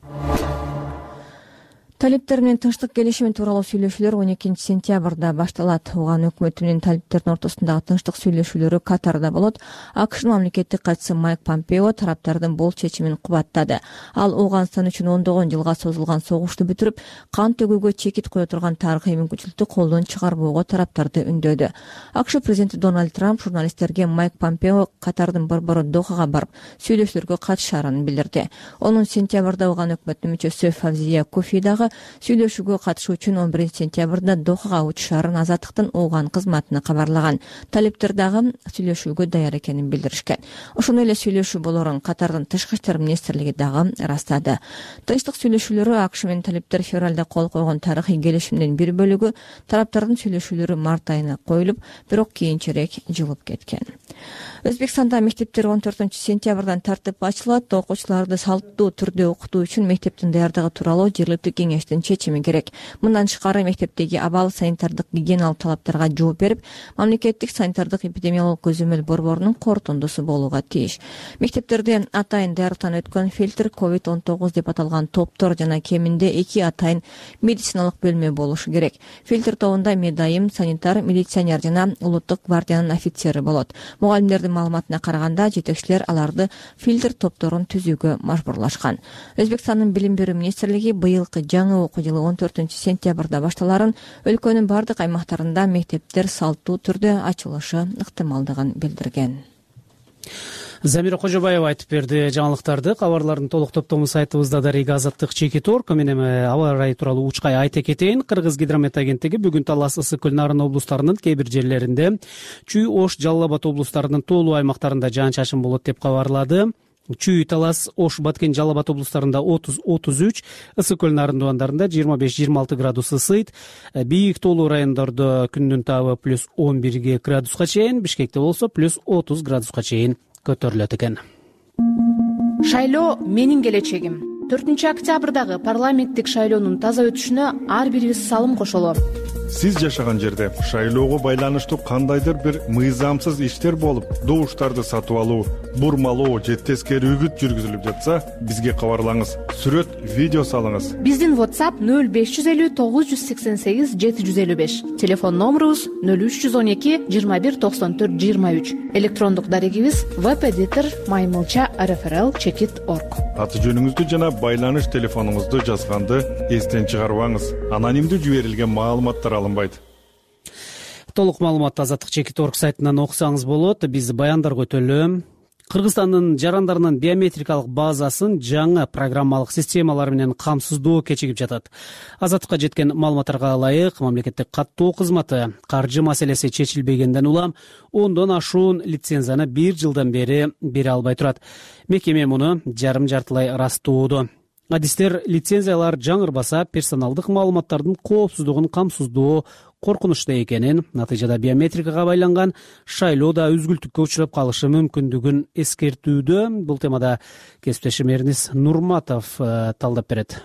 Speaker 3: Талиптер менен тынчтык келишими тууралуу сүйлөшүүлөр 12 сентябрда башталат. Оған өкмөтү менен талиптердин ортосундагы тынчтык сүйлөшүүлөрү Катарда болот. АКШнын мамлекеттик катчысы Майк Помпео тараптардын бул чечимин кубаттады. Ал Ооганстан үчүн ондогон жылга созулган согушту бүтүрүп, кан төгүүгө чекит кое турган тарыхый мүмкүнчүлүктү колдон чыгарбоого тараптарды үндөдү. АКШ президенти Дональд Трамп журналисттерге Майк Помпео Катардын борбору Дохага барып, сүйлөшүүлөргө катышарын билдирди. Онун сентябрда Ооган өкмөтүнүн мүчөсү Фавзия Кофи дагы сүйлөшүүгө катышуу үчүн 11 сентябрда Дохага учушарын Азаттыктын Ооган кызматына кабарлаган. Талиптер дагы сүйлөшүүгө даяр экенин билдиришкен. Ошондой эле сүйлөшүү болорун Катардын тышкы иштер министрлиги дагы ырастады. Тынчтык сүйлөшүүлөрү АКШ менен талиптер февралда кол койгон тарыхый келишимдин бир бөлүгү. Тараптардын сүйлөшүүлөрү март айына коюлуп, бирок кийинчерээк жылып кеткен. Өзбекстанда мектептер 14 сентябрдан тартып ачылат. Окуучуларды салттуу түрдө окутуу үчүн мектептин даярдыгы тууралуу жергиликтүү кеңештин чечими керек. Мындан тышкары мектептеги абал санитардык гигиеналык талаптарга жооп берип, мамлекеттик санитардык эпидемиологиялык көзөмөл борборунун корутундусу болууга тийиш. Мектептерде атайын даярдыктан өткөн фильтр, COVID-19 деп аталган топтор жана кеминде 2 атайын медициналык бөлмө болушу керек. Фильтр тобунда медайым, санитар, милиционер жана улуттук гвардиянын офицери болот. Мугалимдердин маалыматына караганда, жетекчилер аларды фильтр топторун түзүүгө мажбурлашкан. Өзбекстандын билим берүү министрлиги быйылкы жаңы окуу жылы 14 сентябрда башталарын, өлкөнүн бардык аймактарында мектептер салттуу түрдө ачылышы ыктымалдыгын билдирген.
Speaker 2: Замира Кожобаева айтып берди жаңылыктарды. Кабарлардын толук топтому сайтыбызда да Рига Азаттык Чекит.орг. Мен эми аба ырайы тууралуу учкай айта кетейин. Кыргыз гидромет агенттиги бүгүн Талас, Ысык көл, Нарын облустарынын кээ бир жерлеринде, Чүй, Ош, Жалал Абад облустарынын тоолуу аймактарында жаан-чачын болот деп кабарлады. Чүй, Талас, Ош, Баткен, Жалал Абад облустарында 30-33, Ысык көл, Нарын дубандарында 25-26 градус ысыйт. Бийик тоолуу райондордо күндүн табы плюс 11 градуска чейин, Бишкекте болсо плюс 30 градуска чейин көтөрүлөт экен.
Speaker 20: Шайлоо менин келечегим. 4 октябрдагы парламенттик шайлоонун таза өтүшүнө ар бирибиз салым кошолу.
Speaker 6: Сиз жашаган жерде шайлоого байланыштуу кандайдыр бир мыйзамсыз иштер болуп, добуштарды сатып алуу, бурмалоо же тескери үгүт жүргүзүлүп жатса, бизге кабарлаңыз. Сүрөт, видео салыңыз.
Speaker 20: Биздин WhatsApp 0550 988 755. Телефон номерубуз 0312 21 94 23. Электрондук дарегибиз web-editor@rfrl.chekit.org.
Speaker 6: Аты жөнүңүздү жана байланыш телефонуңузду жазганды эстен чыгарбаңыз. Анонимдүү жиберилген маалыматтар алынбайт.
Speaker 2: Толук маалыматты Азаттык Чекит.орг сайтынан окусаңыз болот. Биз баяндар өтөлү. Кыргызстандын жарандарынын биометрикалык базасын жаңы программалык системалар менен камсыздоо кечигип жатат. Азаттыкка жеткен маалыматтарга ылайык, мамлекеттик каттоо кызматы каржы маселеси чечилбегенден улам ондон ашуун лицензияны 1 жылдан бери бере албай турат. Мекеме муну жарым-жартылай ырастоодо. Адистер лицензиялар жаңырбаса персоналдык маалыматтардын коопсуздугун камсыздоо коркунучта экенин, натыйжада биометрикага байланган шайлоо да үзгүлтүккө учурап калышы мүмкүндүгүн эскертүүдө. Бул темада кесиптешим Эрнис Нурматов талдап берет.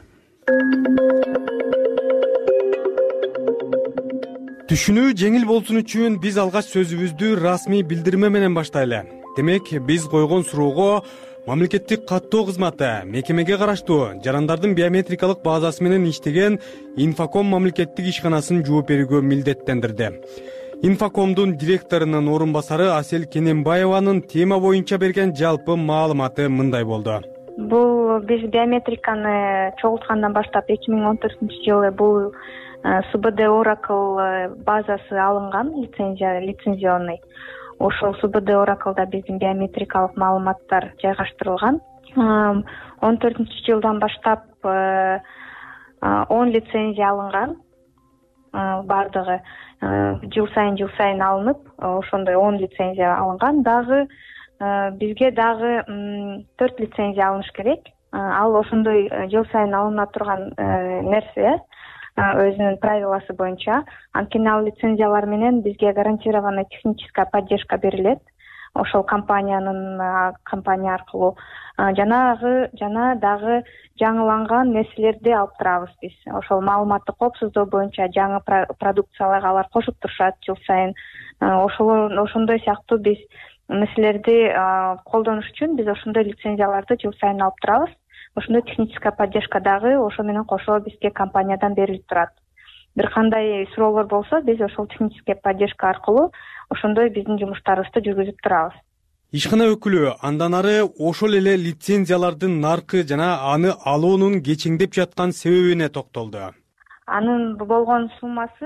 Speaker 7: Түшүнүү жеңил болсун үчүн биз алгач сөзүбүздү расмий билдирме менен баштайлы. Демек, биз койгон суроого мамлекеттик каттоо кызматы мекемеге караштуу жарандардын биометрикалык базасы менен иштеген Инфоком мамлекеттик ишканасын жооп берүүгө милдеттендирди. Инфокомдун директорунун орун басары Асел Кененбаеванын тема боюнча берген жалпы маалыматы мындай болду.
Speaker 8: Бул биз биометриканы чогулткандан баштап 2014-жылы бул СБД Oracle базасы алынган, лицензионный. Ошол СБД Oracle'да биздин биометрикалык маалыматтар жайгаштырылган. 14-жылдан баштап 10 лицензия алынган. Бардыгы жыл сайын алынып, ошондой 10 лицензия алынган. Дагы бизге дагы 4 лицензия алыныш керек. Ал ошондой жыл сайын алына турган нерсе өзүнүн правиласы боюнча. Анткени ал лицензиялар менен бизге гарантированная техническая поддержка берилет. Ошол компания аркылуу жана дагы жаңыланган нерселерди алып турабыз биз. Ошол маалыматты коопсуздоо боюнча жаңы продукцияларга алар кошуп турушат жыл сайын. Ошондой сыяктуу биз нерселерди колдонуш үчүн биз ошондой лицензияларды жыл сайын алып турабыз. Ошондой техническая поддержка дагы ошо менен кошо бизге компаниядан берилип турат. Бир кандай суроолор болсо, биз ошол техническая поддержка аркылуу ошондой биздин жумуштарыбызды жүргүзүп турабыз.
Speaker 7: Ишкана өкүлү андан ары ошол эле лицензиялардын наркы жана аны алуунун кечеңдеп жаткан себебине токтолду.
Speaker 8: Анын болгон суммасы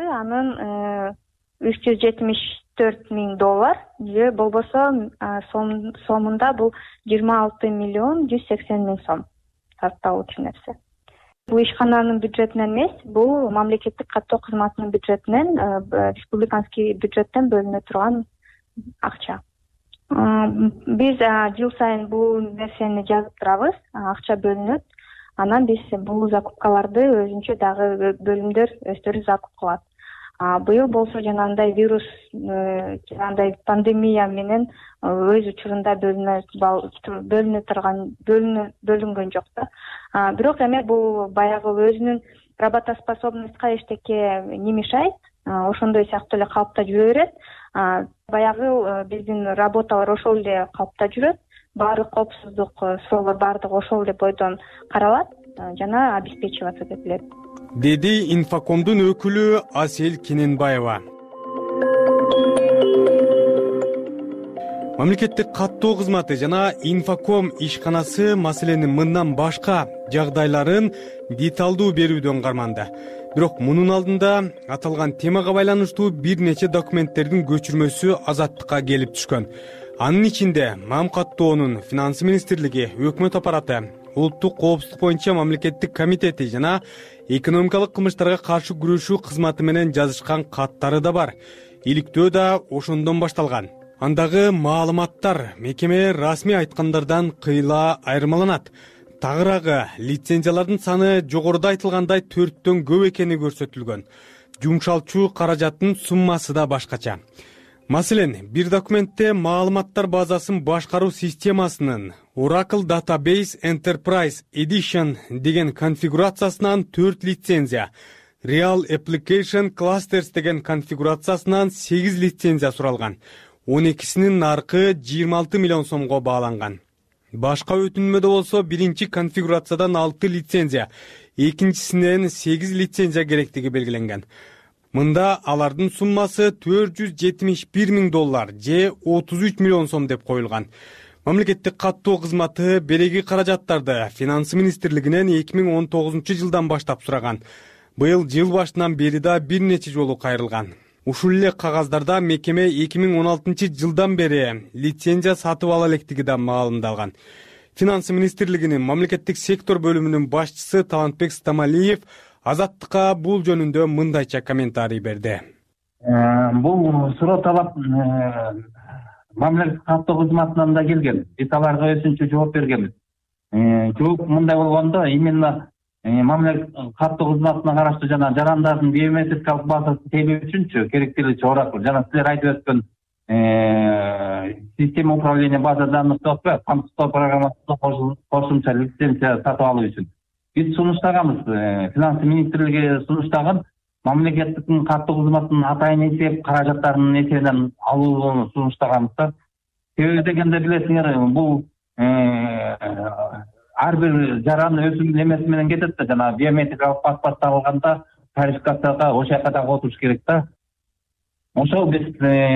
Speaker 8: $374,000 же болбосо сомунда бул 26,180,000 сом. Тартталуу үчүн нерсе. Бул ишкананын бюджетинен эмес, бул мамлекеттик каттоо кызматынын бюджетинен, республиканский бюджеттен бөлүнө турган акча. Биз жыл сайын бул нерсени жазып турабыз, акча бөлүнөт. Анан биз бул закупкаларды өзүнчө дагы бөлүмдөр өздөрү закуп кылат. Быйыл болсо жанагындай вирус жанагындай пандемия менен өз учурунда бөлүнгөн жок да. Бирок эми бул баягы өзүнүн работоспособностька эчтеке немешайт, ошондой сыяктуу эле калыпта жүрө берет. Баягы биздин работалар ошол эле калыпта жүрөт. Баардык коопсуздук суроолор баардыгы ошол эле бойдон каралат жана обеспечиваться этилет,
Speaker 7: деди Инфокомдун өкүлү Асель Кененбаева. Мамлекеттик каттоо кызматы жана Инфоком ишканасы маселенин мындан башка жагдайларын деталдуу берүүдөн карманды. Бирок мунун алдында аталган темага байланыштуу бир нече документтердин көчүрмөсү Азаттыкка келип түшкөн. Анын ичинде МАМ каттоонун Финансы министрлиги, өкмөт аппараты, Улуттук коопсуздук боюнча мамлекеттик комитети жана экономикалык кылмыштарга каршы күрөшүү кызматы менен жазышкан каттары да бар. Иликтөө да ошондон башталган. Андагы маалыматтар мекеме расмий айткандардан кыйла айырмаланат. Тагыраагы лицензиялардын саны жогоруда айтылгандай 4төн көп экени көрсөтүлгөн. Жумшалчу каражаттын суммасы да башкача. Маселен, бир документте маалыматтар базасын башкаруу системасынын Oracle Database Enterprise Edition деген конфигурациясынан 4 лицензия, Real Application Clusters деген конфигурациясынан 8 лицензия суралган. 12синин наркы 26 миллион сомго бааланган. Башка өтүнмөдө болсо биринчи конфигурациядан 6 лицензия, экинчисинен 8 лицензия керектиги белгиленген. Мында алардын суммасы $471 миң же 33 миллион сом деп коюлган. Мамлекеттик каттоо кызматы береги каражаттарды Финансы министрлигинен 2019 жылдан баштап сураган. Быйыл жыл башынан бери да бир нече жолу кайрылган. Ушул эле кагаздарда мекеме 2016 жылдан бери лицензия сатып ала электиги да маалымдалган. Финансы министрлигинин мамлекеттик сектор бөлүмүнүн башчысы Талантбек Стамалиев Азаттыкка бул жөнүндө мындайча комментарий берди.
Speaker 9: Бул суроо талап мамлекеттик каттоо кызматынан да келген. Биз аларга өзүнчө жооп бергенбиз. Жооп мындай болгондо именно мамлекеттик каттоо кызматына караштуу жана жарандардын биометрикалык базасын тебүү үчүнчү керектелүүчү Oracle жана силер айтып өткөн система управления база данных софтвер камсыздоо программасына кошумча лицензия сатып алуу үчүн биз сунуштаганбыз. Финансы министрлиги сунуштаган мамлекеттик каттоо кызматынын атайын эсеп каражаттарынын эсебинен алууну сунуштаганбыз. Себеби дегенде билесиңер, бул ар бир жаран өзүнүн эмеси менен кетет да, жана биометрикалык паспорт табылганда тарификацияга ошол жака дагы отуруш керек да. Ошол биз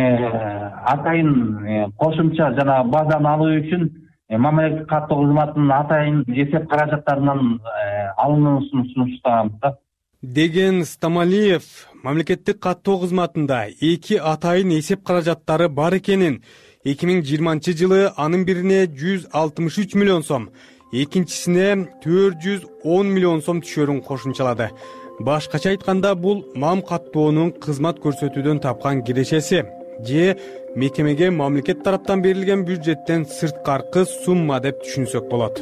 Speaker 9: атайын кошумча жана базаны алуу үчүн мамлекеттик каттоо кызматынын атайын эсеп каражаттарынан алынуусун сунуштаганбыз
Speaker 7: деген Стамалиев мамлекеттик каттоо кызматында 2 атайын эсеп каражаттары бар экенин, 2020 жылы анын бирине 163 миллион сом, экинчисине 410 миллион сом түшөрүн кошумчалады. Башкача айтканда, бул МАМ каттоонун кызмат көрсөтүүдөн тапкан кирешеси же мекемеге мамлекет тараптан берилген бюджеттен сырткаркы сумма деп түшүнсөк болот.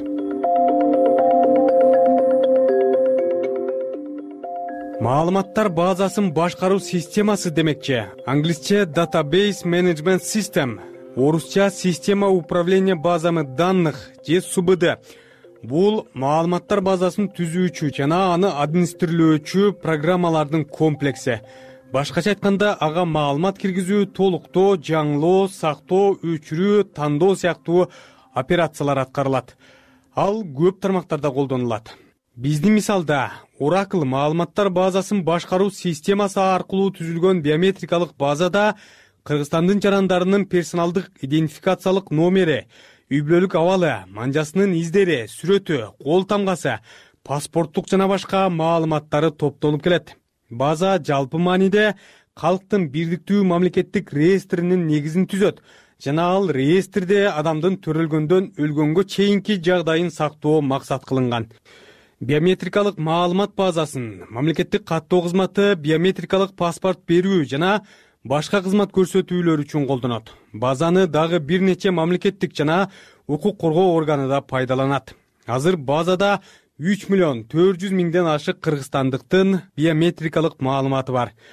Speaker 7: Маалыматтар базасын башкаруу системасы демекчи. Англисче Database Management System, орусча система управления базами данных же СУБД. Бул маалыматтар базасын түзүүчү жана аны администрировчу программалардын комплекси. Башкача айтканда, ага маалымат киргизүү, толуктоо, жаңылоо, сактоо, өчүрүү, тандоо сыяктуу операциялар аткарылат. Ал көп тармактарда колдонулат. Биздин мисалда Oracle маалыматтар базасын башкаруу системасы аркылуу түзүлгөн биометрикалык базада Кыргызстандын жарандарынын персоналдык идентификациялык номери, үй-бүлөлүк абалы, манжасынын издери, сүрөтү, кол тамгасы, паспорттук жана башка маалыматтары топтолуп келет. База жалпы мааниде калктын бирдиктүү мамлекеттик реестринин негизин түзөт жана ал реестрде адамдын төрөлгөндөн өлгөнгө чейинки жагдайын сактоо максат кылынган. Биометрикалык маалымат базасын мамлекеттик каттоо кызматы биометрикалык паспорт берүү жана башка кызмат көрсөтүүлөр үчүн колдонот. Базаны дагы бир нече мамлекеттик жана укук коргоо органы да пайдаланат. Азыр базада 3 миллион 400 миңден ашык кыргызстандыктын биометрикалык маалыматы бар.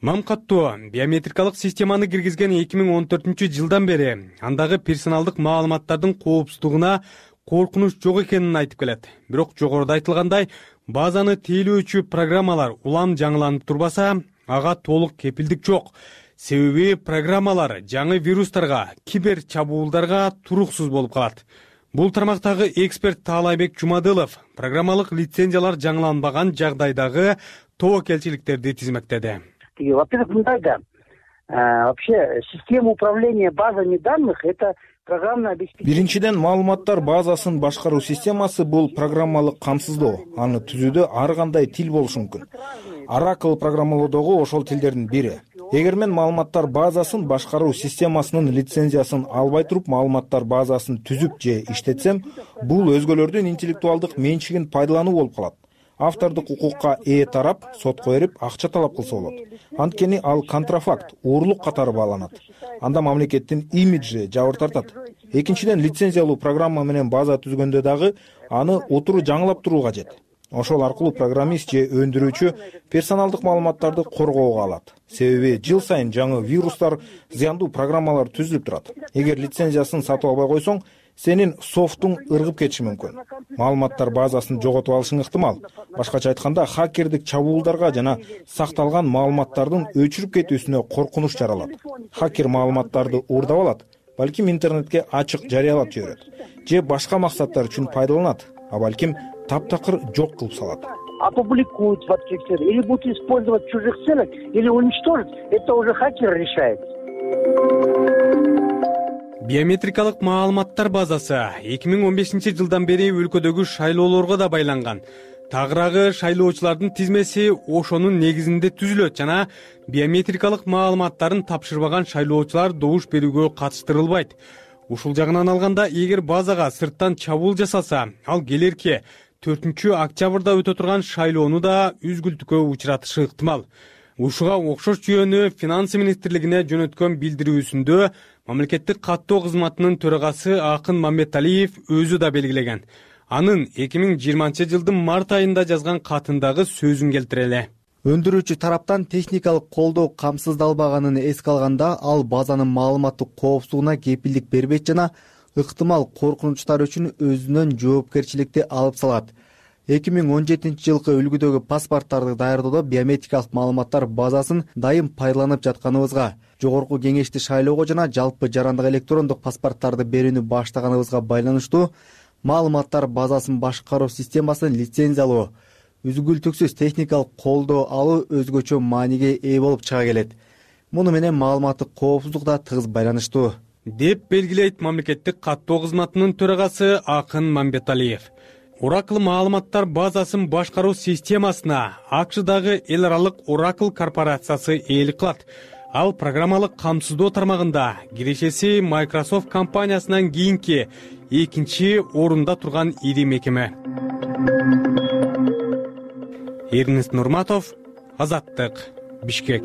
Speaker 7: мам каттоо биометрикалык системаны киргизген 2014-жылдан бери андагы персоналдык маалыматтардын коопсуздугуна коркунуч жок экенин айтып келет. Бирок жогоруда айтылгандай, базаны тейлөөчү программалар улам жаңыланып турбаса, ага толук кепилдик жок. Себеби программалар жаңы вирустарга, кибер чабуулдарга туруксуз болуп калат. Бул тармактагы эксперт Таалайбек Жумадылов программалык лицензиялар жаңыланбаган жагдайдагы тобокелчиликтерди тизмектеди.
Speaker 10: Во-первых, мындай да, вообще система управления базами данных — это программное обеспечение.
Speaker 11: Биринчиден, маалыматтар базасын башкаруу системасы бул программалык камсыздоо. Аны түзүүдө ар кандай тил болушу мүмкүн. Oracle программалоодогу ошол тилдердин бири. Эгер мен маалыматтар базасын башкаруу системасынын лицензиясын албай туруп маалыматтар базасын түзүп же иштетсем, бул өзгөлөрдүн интеллектуалдык менчигин пайдалануу болуп калат. Автордук укукка ээ тарап сотко берип акча талап кылса болот. Анткени ал контрафакт, уурлук катары бааланат. Анда мамлекеттин имиджи жабыр тартат. Экинчиден, лицензиялуу программа менен база түзгөндө дагы аны отуру жаңылап туруу кажет. Ошол аркылуу программист же өндүрүүчү персоналдык маалыматтарды коргоого алат. Себеби жыл сайын жаңы вирустар, зыяндуу программалар түзүлүп турат. Эгер лицензиясын сатып албай койсоң, сенин софтуң ыргып кетиши мүмкүн. Маалыматтар базасын жоготуп алышың ыктымал. Башкача айтканда, хакердик чабуулдарга жана сакталган маалыматтардын өчүрүп кетүүсүнө коркунуч жаралат. Хакер маалыматтарды уурдап алат, балким интернетке ачык жарыялап жиберет. Же башка максаттар үчүн пайдаланат, а балким таптакыр жок кылып салат.
Speaker 10: Опубликуют в открытый или будут использовать в чужих целях, или уничтожить, это уже хакер решает.
Speaker 7: Биометрикалык маалыматтар базасы 2015-жылдан бери өлкөдөгү шайлоолорго да байланган. Тагыраагы шайлоочулардын тизмеси ошонун негизинде түзүлөт жана биометрикалык маалыматтарын тапшырбаган шайлоочулар добуш берүүгө катыштырылбайт. Ушул жагынан алганда, эгер базага сырттан чабуул жасалса, ал келерки 4-октябрда өтө турган шайлоону да үзгүлтүккө учуратышы ыктымал. Ушуга окшош жүйөнү Финансы министрлигине жөнөткөн билдирүүсүндө мамлекеттик каттоо кызматынын төрагасы Акын Мамбеталиев өзү да белгилеген. Анын 2020-жылдын март айында жазган катындагы сөзүн келтирели.
Speaker 12: Өндүрүүчү тараптан техникалык колдоо камсыздалбаганын эске алганда, ал базанын маалыматтык коопсуздугуна кепилдик бербейт жана ыктымал коркунучтар үчүн өзүнөн жоопкерчиликти алып салат. 2017-жылкы үлгүдөгү паспорттарды даярдоодо биометрикалык маалыматтар базасын дайым пайдаланып жатканыбызга, жогорку кеңешти шайлоого жана жалпы жарандык электрондук паспорттарды берүүнү баштаганыбызга байланыштуу маалыматтар базасын башкаруу системасын лицензиялоо, үзгүлтүксүз техникалык колдоо алуу өзгөчө мааниге ээ болуп чыга келет. Муну менен маалыматтык коопсуздук да тыгыз байланыштуу,
Speaker 7: деп белгилейт мамлекеттик каттоо кызматынын төрагасы Акын Мамбеталиев. Oracle маалыматтар базасын башкаруу системасына АКШдагы эл аралык Oracle корпорациясы ээлик кылат. Ал программалык камсыздоо тармагында кирешеси Microsoft компаниясынан кийинки экинчи орунда турган ири мекеме. Эрнест Нурматов, Азаттык, Бишкек.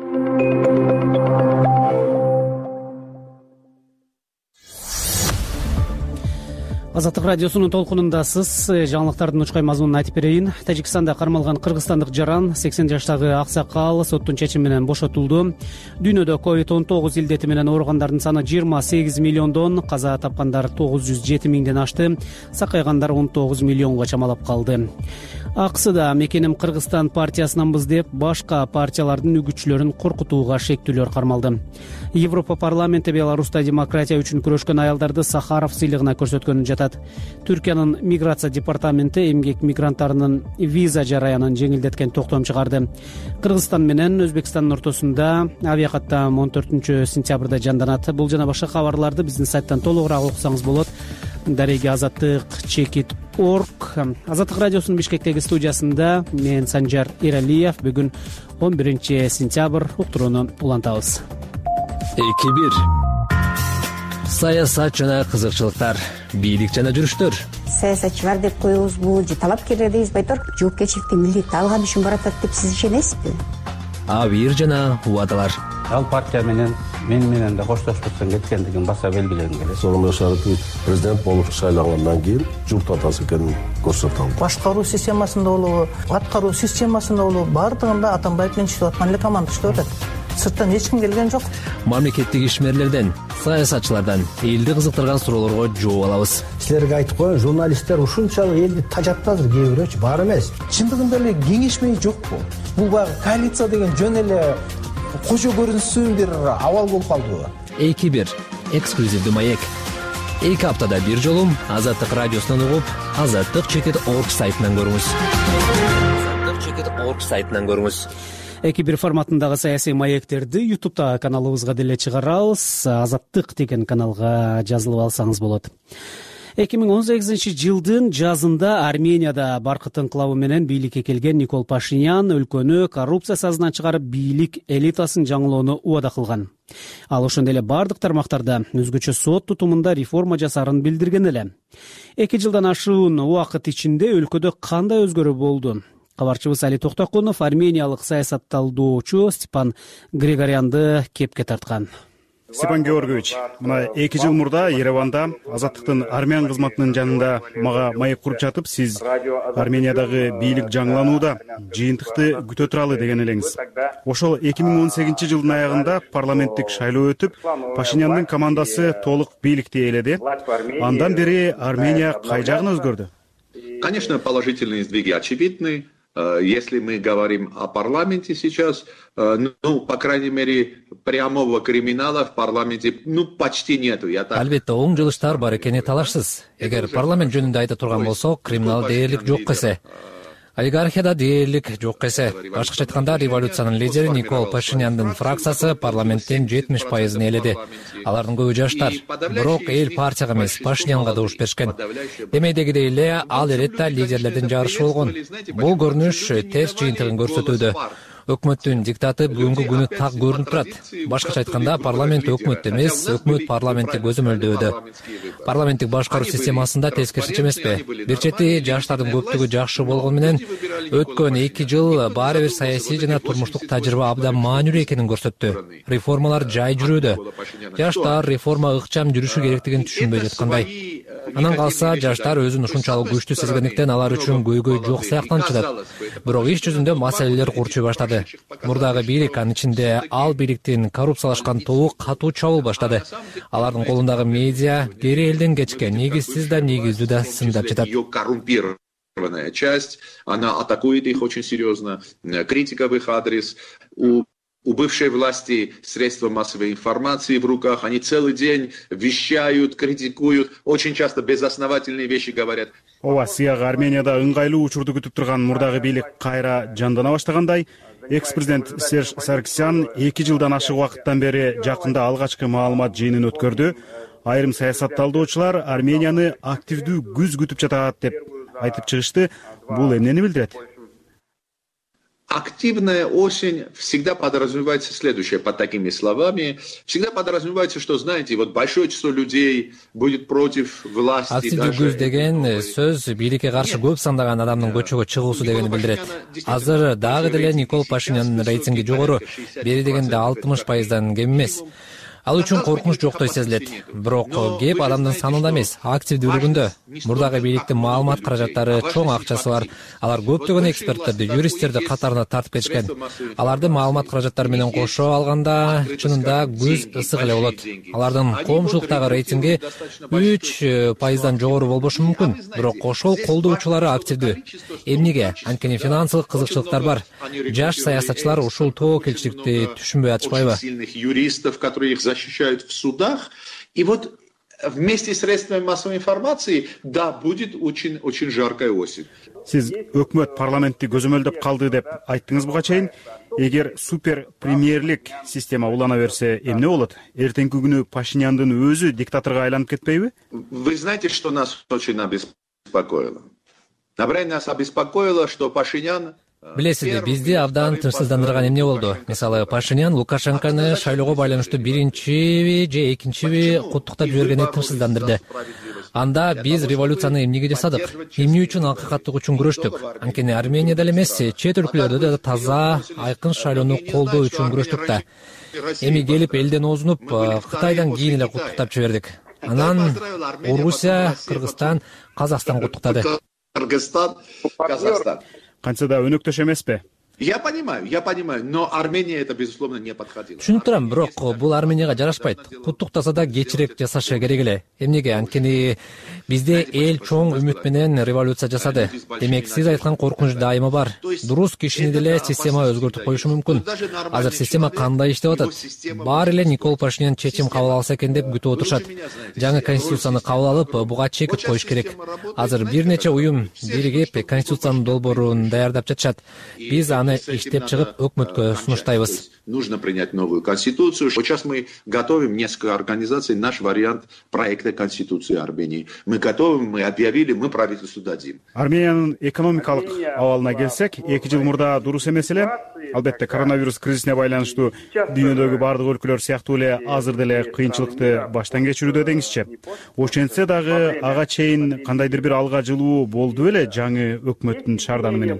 Speaker 2: Азаттык радиосунун толкунундасыз. Жаңылыктардын учкай мазмунун айтып берейин. Тажикстанда кармалган кыргызстандык жаран 80 жаштагы аксакал соттун чечими менен бошотулду. Дүйнөдө COVID-19 илдети менен ооругандардын саны 28 миллиондон, каза тапкандар 907 миңден ашты, сакайгандар 19 миллионго чамалап калды. АКСда мекеним Кыргызстан партиясынанбыз деп башка партиялардын үгүтчүлөрүн коркутууга шектүүлөр кармалды. Европа парламенти Беларуста демократия үчүн күрөшкөн аялдарды Сахаров сыйлыгына көрсөткөнүн жатат. Түркиянын миграция департаменти эмгек мигранттарынын виза жараянын жеңилдеткен токтом чыгарды. Кыргызстан менен Өзбекстандын ортосунда авиакаттам 14-сентябрда жанданат. Бул жана башка кабарларды биздин сайттан толугураак окусаңыз болот. Дареги Азаттык Чекит.орг. Азаттык радиосунун Бишкектеги студиясында мен Санжар Эралиев. Бүгүн 11-сентябрь уктурууну улантабыз.
Speaker 13: 2-1. Саясат жана кызыкчылыктар, бийлик жана жүрүштөр.
Speaker 14: Саясатчылар деп коебузбу, же талапкерлер дейбизби айтор, жоопкерчиликти милдетти алган үчүн баратат деп сиз ишенесизби?
Speaker 13: Абийир жана убадалар.
Speaker 15: ал партия менен да коштошпостон кеткендигин баса белгилегим келет.
Speaker 16: Сооронбай Шарипович президент болуп шайлангандан кийин журт атасы экенин көрсөтө алды.
Speaker 17: Башкаруу системасында болобу, аткаруу системасында болобу, бардыгында Атамбаев менен иштеп аткан эле команда иштеп атат. Сырттан эч ким келген жок.
Speaker 13: Мамлекеттик ишмерлерден, саясатчылардан элди кызыктырган суроолорго жооп алабыз.
Speaker 18: Силерге айтып коеюн, журналисттер ушунчалык элди тажатты азыр, кээ бирөөчү бар эмес.
Speaker 17: Чындыгында эле кеңешмей жокпу? Бул баягы коалиция деген жөн эле кожо көрүнсүн бир абал болуп калдыбы?
Speaker 13: 2-1 эксклюзивдүү маек. 2 аптада бир жолу Азаттык радиосунан угуп, azattik.org сайтынан көрүңүз. azattik.org сайтынан көрүңүз.
Speaker 2: 2-1 форматындагы саясий маектерди YouTube'да каналыбызга деле чыгарабыз. Азаттык деген каналга жазылып алсаңыз болот. 2018-жылдын жазында Арменияда баркыт инкылабы менен бийликке келген Никол Пашинян өлкөнү коррупция сазынан чыгарып, бийлик элитасын жаңылоону убада кылган. Ал ошондой эле бардык тармактарда өзгөчө сот тутумунда реформа жасаарын билдирген эле. 2 жылдан ашуун убакыт ичинде өлкөдө кандай өзгөрүү болду? Кабарчыбыз Али Токтокунов армениялык саясатталдоочу Степан Григорянды кепке тарткан.
Speaker 19: Степан Георгиевич, мына 2 жыл мурда Ереванда Азаттыктын армян кызматынын жанында мага маек куруп жатып, сиз Армениядагы бийлик жаңыланууда жыйынтыкты күтө туралы деген элеңиз. Ошол 2018-жылдын аягында парламенттик шайлоо өтүп, Пашиняндын командасы толук бийликти ээледи. Андан бери Армения кай жагына өзгөрдү?
Speaker 21: Конечно, положительные сдвиги очевидны. Если мы говорим о парламенте сейчас, по крайней мере, прямого криминала в парламенте, почти нету.
Speaker 13: Албетте, оң жылыштар бар экени талашсыз. Эгер парламент жөнүндө айта турган болсок, криминал дээрлик жок эсе. Олигархияда дээрлик жок эсе. Башкача айтканда, революциянын лидери Никол Пашиняндын фракциясы парламенттин 70%-ын ээледи. Алардын көбү жаштар. Бирок эл партияга эмес, Пашинянга добуш беришкен. Демейдегидей эле ал эретте лидерлердин жарышы болгон. Бул көрүнүш терс жыйынтыгын көрсөтүүдө. Өкмөттүн диктаты бүгүнкү күнү так көрүнүп турат. Башкача айтканда, парламент өкмөт эмес, өкмөт парламентти көзөмөлдөөдө. Парламенттик башкаруу системасында тескерисинче эмеспи? Бир чети жаштардын көптүгү жакшы болгону менен өткөн 2 жыл баары бир саясий жана турмуштук тажрыйба абдан маанилүү экенин көрсөттү. Реформалар жай жүрүүдө. Жаштар реформа ыкчам жүрүшү керектигин түшүнбөй жаткандай. Анан калса, жаштар өзүн ушунчалык күчтүү сезгендиктен алар үчүн көйгөй жок сыяктанчыдат. Бирок иш жүзүндө маселелер курчуй баштады. Мурдагы бийлик, анын ичинде ал бийликтин коррупциялашкан тобу катуу чабуул баштады. Алардын колундагы медиа кери элден кечкен, негизсиз да негиздүү да сындап жатат.
Speaker 21: Коррумпированная часть, она атакует их очень серьезно, критика в их адрес. У бывшей власти средства массовой информации в руках, они целый день вещают, критикуют, очень часто безосновательные вещи говорят.
Speaker 19: Ооба, сыяга Арменияда ыңгайлуу учурду күтүп турган мурдагы бийлик кайра жандана баштагандай, экс-президент Серж Саркисян 2 жылдан ашык убакыттан бери жакында алгачкы маалымат жыйынын өткөрдү. Айрым саясатталдоочулар Арменияны активдүү күз күтүп жатат деп айтып чыгышты. Бул эмнени билдирет?
Speaker 21: Активная осень всегда подразумевается следующее под такими словами. Всегда подразумевается, что, знаете, вот большое число людей будет против власти.
Speaker 13: Активдүү күз деген сөз бийликке каршы көп сандаган адамдын көчөгө чыгуусу дегени билдирет. Азыр дагы деле Никол Пашинянын рейтинги жогору, бери дегенде 60%дан кем эмес. Ал үчүн коркунуч жоктой сезилет. Бирок кеп адамдын санында эмес, активдүүлүгүндө. Мурдагы бийликтин маалымат каражаттары, чоң акчасы бар. Алар көптөгөн эксперттерди, юристтерди катарына тартып кетишкен. Аларды маалымат каражаттары менен кошо алганда, чынында күз ысык эле болот. Алардын коомчулуктагы рейтинги 3%дан жогору болбошу мүмкүн. Бирок ошол колдоочулары активдүү. Эмнеге? Анткени финансылык кызыкчылыктар бар. Жаш саясатчылар ушул тобокелчиликти түшүнбөй атышпайбы?
Speaker 21: Юристов, которые их защищают в судах. И вот вместе с средствами массовой информации, да, будет очень жаркая осень.
Speaker 19: Сиз өкмөт парламентти көзөмөлдөп калды деп айттыңыз буга чейин. Эгер супер премьерлик система улана берсе, эмне болот? Эртеңки күнү Пашиняндын өзү диктаторго айланып кетпейби?
Speaker 21: Вы знаете, что нас очень обеспокоило? Нас обеспокоило, что Пашинян...
Speaker 13: Билесизби, бизди абдан тынчсыздандырган эмне болду? Мисалы, Пашинян Лукашенкону шайлоого байланыштуу биринчиби же экинчиби куттуктап жибергени тынчсыздандырды. анда биз революцияны эмнеге жасадык, эмне үчүн акыйкаттык үчүн күрөштүк. Анткени Арменияда эле эмес, чет өлкөлөрдө да таза, айкын шайлоону колдоо үчүн күрөштүк да. Эми келип элден озунуп, Кытайдан кийин эле куттуктап жибердик. Анан Орусия, Кыргызстан, Казакстан куттуктады.
Speaker 21: Кыргызстан, Казахстан.
Speaker 19: Кантса да өнөктөш эмеспи?
Speaker 21: Я понимаю, но Армения это безусловно не подходила.
Speaker 13: Түшүнүп турам, бирок бул Арменияга жарашпайт. Куттуктаса да кечирээк жасашы керек эле. Эмнеге? Анткени бизде эл чоң үмүт менен революция жасады. Демек, сиз айткан коркунуч дайыма бар. Дурус, кишини деле система өзгөртүп коюшу мүмкүн. Азыр система кандай иштеп атат? Баары эле Никол Пашинян чечим кабыл алса экен деп күтүп отурушат. Жаңы конституцияны кабыл алып, буга чекит коюш керек. Азыр бир нече уюм биригип конституциянын долбоорун даярдап жатышат. Биз иштеп чыгып өкмөткө сунуштайбыз.
Speaker 21: Нужно принять новую конституцию. Сейчас мы готовим несколько организаций наш вариант проекта конституции Армении. Мы готовим, мы объявили, мы правительству дадим.
Speaker 19: Армениянын экономикалык абалына келсек, 2 жыл мурда дурус эмес эле. Албетте коронавирус кризисине байланыштуу дүйнөдөгү бардык өлкөлөр сыяктуу эле азыр деле кыйынчылыкты баштан кечирүүдө деңизчи. Ошентсе дагы ага чейин кандайдыр бир алга жылуу болду беле жаңы өкмөттүн шаарданы менен?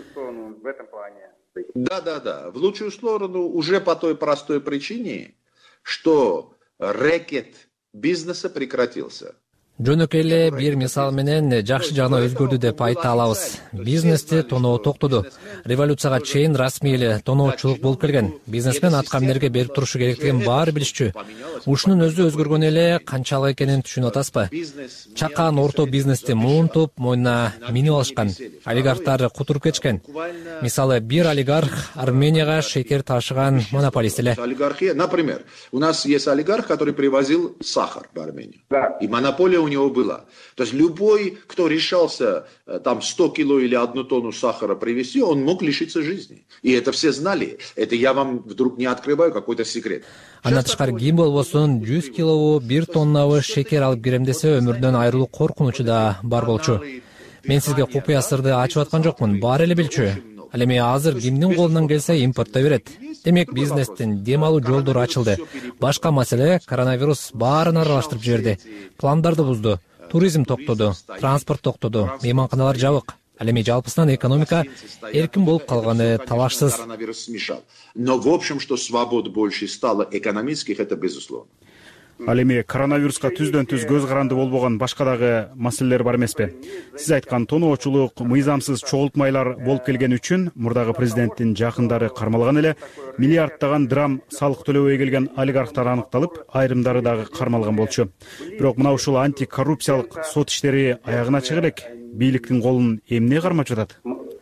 Speaker 21: Да. В лучшую сторону уже по той простой причине, что рэкет бизнеса прекратился.
Speaker 13: Жөнөкөй эле бир мисал менен жакшы жагына өзгөрдү деп айта алабыз. Бизнести тоноо токтоду. Революцияга чейин расмий эле тоноочулук болуп келген. Бизнесмен аткаминерге берип турушу керектигин баары билишчү. Ушунун өзү өзгөргөн эле канчалык экенин түшүнүп атасызбы? Чакан орто бизнести муунтуп, мойнуна минип алышкан. Олигархтар кутуруп кетишкен. Мисалы, бир олигарх Арменияга шекер ташыган монополист эле.
Speaker 21: Например, у нас есть олигарх, который привозил сахар в Армению. И монополия у него была. То есть любой, кто решался там 100 кило или 1 тонну сахара привезти, он мог лишиться жизни. И это все знали. Это я вам вдруг не открываю какой-то секрет.
Speaker 13: Андан тышкары ким болбосун 100 килобу, 1 тоннабы шекер алып кирем десе, өмүрдөн айрылуу коркунучу да бар болчу. Мен сизге купуя сырды ачып аткан жокмун, баары эле билчү. Ал эми азыр кимдин колунан келсе импорттой берет. Демек, бизнестин дем алуу жолдору ачылды. Башка маселе, коронавирус баарын аралаштырып жиберди. Пландарды бузду. Туризм токтоду, транспорт токтоду, мейманканалар жабык. Ал эми жалпысынан экономика эркин болуп калганы талашсыз.
Speaker 21: Но в общем, что свобод больше стало экономических, это безусловно.
Speaker 19: Ал эми коронавируска түздөн түз көз каранды болбогон башка дагы маселелер бар эмеспи? Сиз айткан тоноочулук, мыйзамсыз чогултмайлар болуп келгени үчүн мурдагы президенттин жакындары кармалган эле, миллиарддаган драм салык төлөбөй келген олигархтар аныкталып, айрымдары дагы кармалган болчу. Бирок мына ушул антикоррупциялык сот иштери аягына чыга элек, бийликтин колун эмне кармап жатат?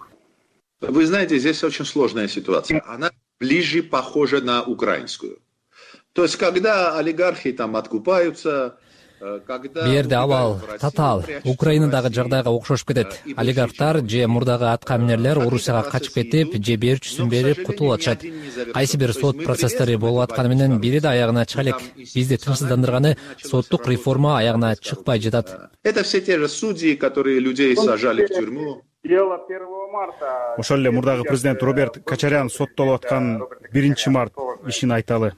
Speaker 21: Вы знаете, здесь очень сложная ситуация. Она ближе похожа на украинскую. То есть, когда олигархи там откупаются,
Speaker 13: Берде абал татаал. Украинадагы жагдайга окшошуп кетет. Олигархтар же мурдагы аткаминерлер Орусияга качып кетип, же берчүсүн берип кутулуп атышат. Кайсы бир сот процесстери болуп атканы менен бири да аягына чыга элек. Бизди тынчсыздандырганы соттук реформа аягына чыкпай жатат.
Speaker 21: Это все те же судьи, которые людей сажали в тюрьму.
Speaker 19: Ошол эле мурдагы президент Роберт Качарян соттолуп аткан 1 март ишин айталы.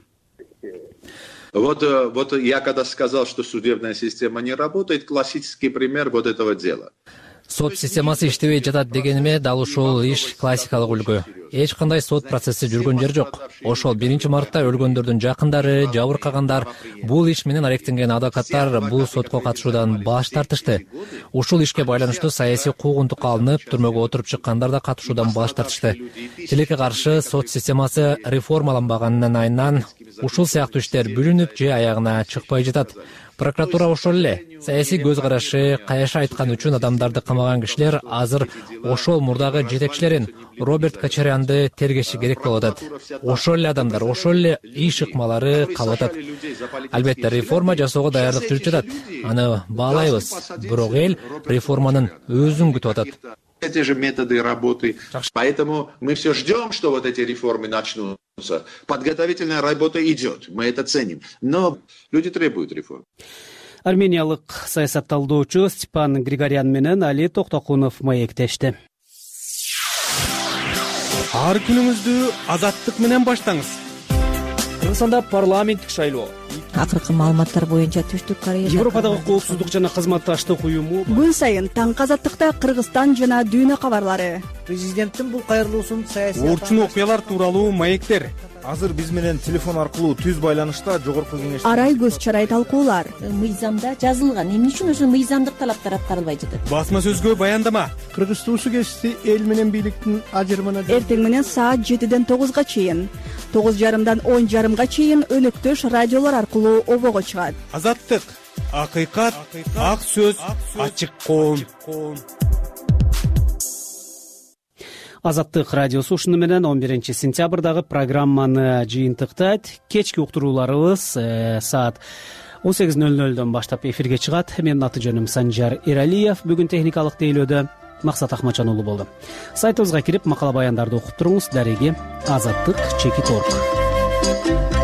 Speaker 21: Вот я когда сказал, что судебная система не работает, классический пример вот этого дела.
Speaker 13: Сот системасы иштебей жатат дегениме дал ушул иш классикалык үлгү. Эч кандай сот процесси жүргөн жер жок. Ошол 1 мартта өлгөндөрдүн жакындары, жабыркагандар, бул иш менен алектенген адвокаттар бул сотко катышуудан баш тартышты. Ушул ишке байланыштуу саясий куугунтукка алынып, түрмөгө отуруп чыккандар да катышуудан баш тартышты. Тилекке каршы сот системасы реформаланбаганын айынан ушул сыяктуу иштер бүлүнүп же аягына чыкпай жатат. Прокуратура ошол эле. Саясий көз карашы, каяша айткан үчүн адамдарды камаган кишилер азыр ошол мурдагы жетекчилерин Роберт Качарянды тергеши керек болуп атат. Ошол эле адамдар, ошол эле иш ыкмалары калып атат. Албетте реформа жасоого даярдык жүрүп жатат. Аны баалайбыз. Бирок эл реформанын өзүн күтүп атат.
Speaker 21: Эти же методы работы. Поэтому мы все ждем, что вот эти реформы начнутся. Подготовительная работа идет, мы это ценим. Но люди требуют реформ.
Speaker 2: Армениялык саясатталдоочу Степан Григорян менен Али Токтокунов маектешти.
Speaker 7: Ар күнүңүздү азаттык менен баштаңыз.
Speaker 1: Кыргызстанда парламенттик шайлоо
Speaker 3: акыркы маалыматтар боюнча Түштүк Корея
Speaker 2: Европадагы коопсуздук жана кызматташтык уюму
Speaker 1: күн сайын таңкы азаттыкта Кыргызстан жана дүйнө кабарлары.
Speaker 18: Президенттин бул кайрылуусун саясий
Speaker 7: орчун окуялар тууралуу маектер.
Speaker 11: Азыр биз менен телефон аркылуу түз байланышта жогорку кеңеш
Speaker 1: Арай көз чарай талкуулар.
Speaker 14: Мыйзамда жазылган, эмне үчүн ошо мыйзамдык талаптар аткарылбай жатат?
Speaker 7: Басма сөзгө баяндама.
Speaker 18: Кыргыз суу кесиси эл менен бийликтин ажырымына
Speaker 1: Эртең менен саат 7ден 9га чейин, 9:30дан 10:30га чейин өнөктөш радиолор аркылуу обого чыгат.
Speaker 7: Азаттык, акыйкат, ак сөз, ачык коом.
Speaker 2: Азаттык радиосу ушуну менен 11-сентябрдагы программаны жыйынтыктайт. Кечки уктурууларыбыз саат 18:00дөн баштап эфирге чыгат. Менин аты жөнүм Санжар Эралиев. Бүгүн техникалык тейлөөдө Максат Ахматжан уулу болду. Сайтыбызга кирип макала баяндарды окуп туруңуз. Дареги азаттык.org.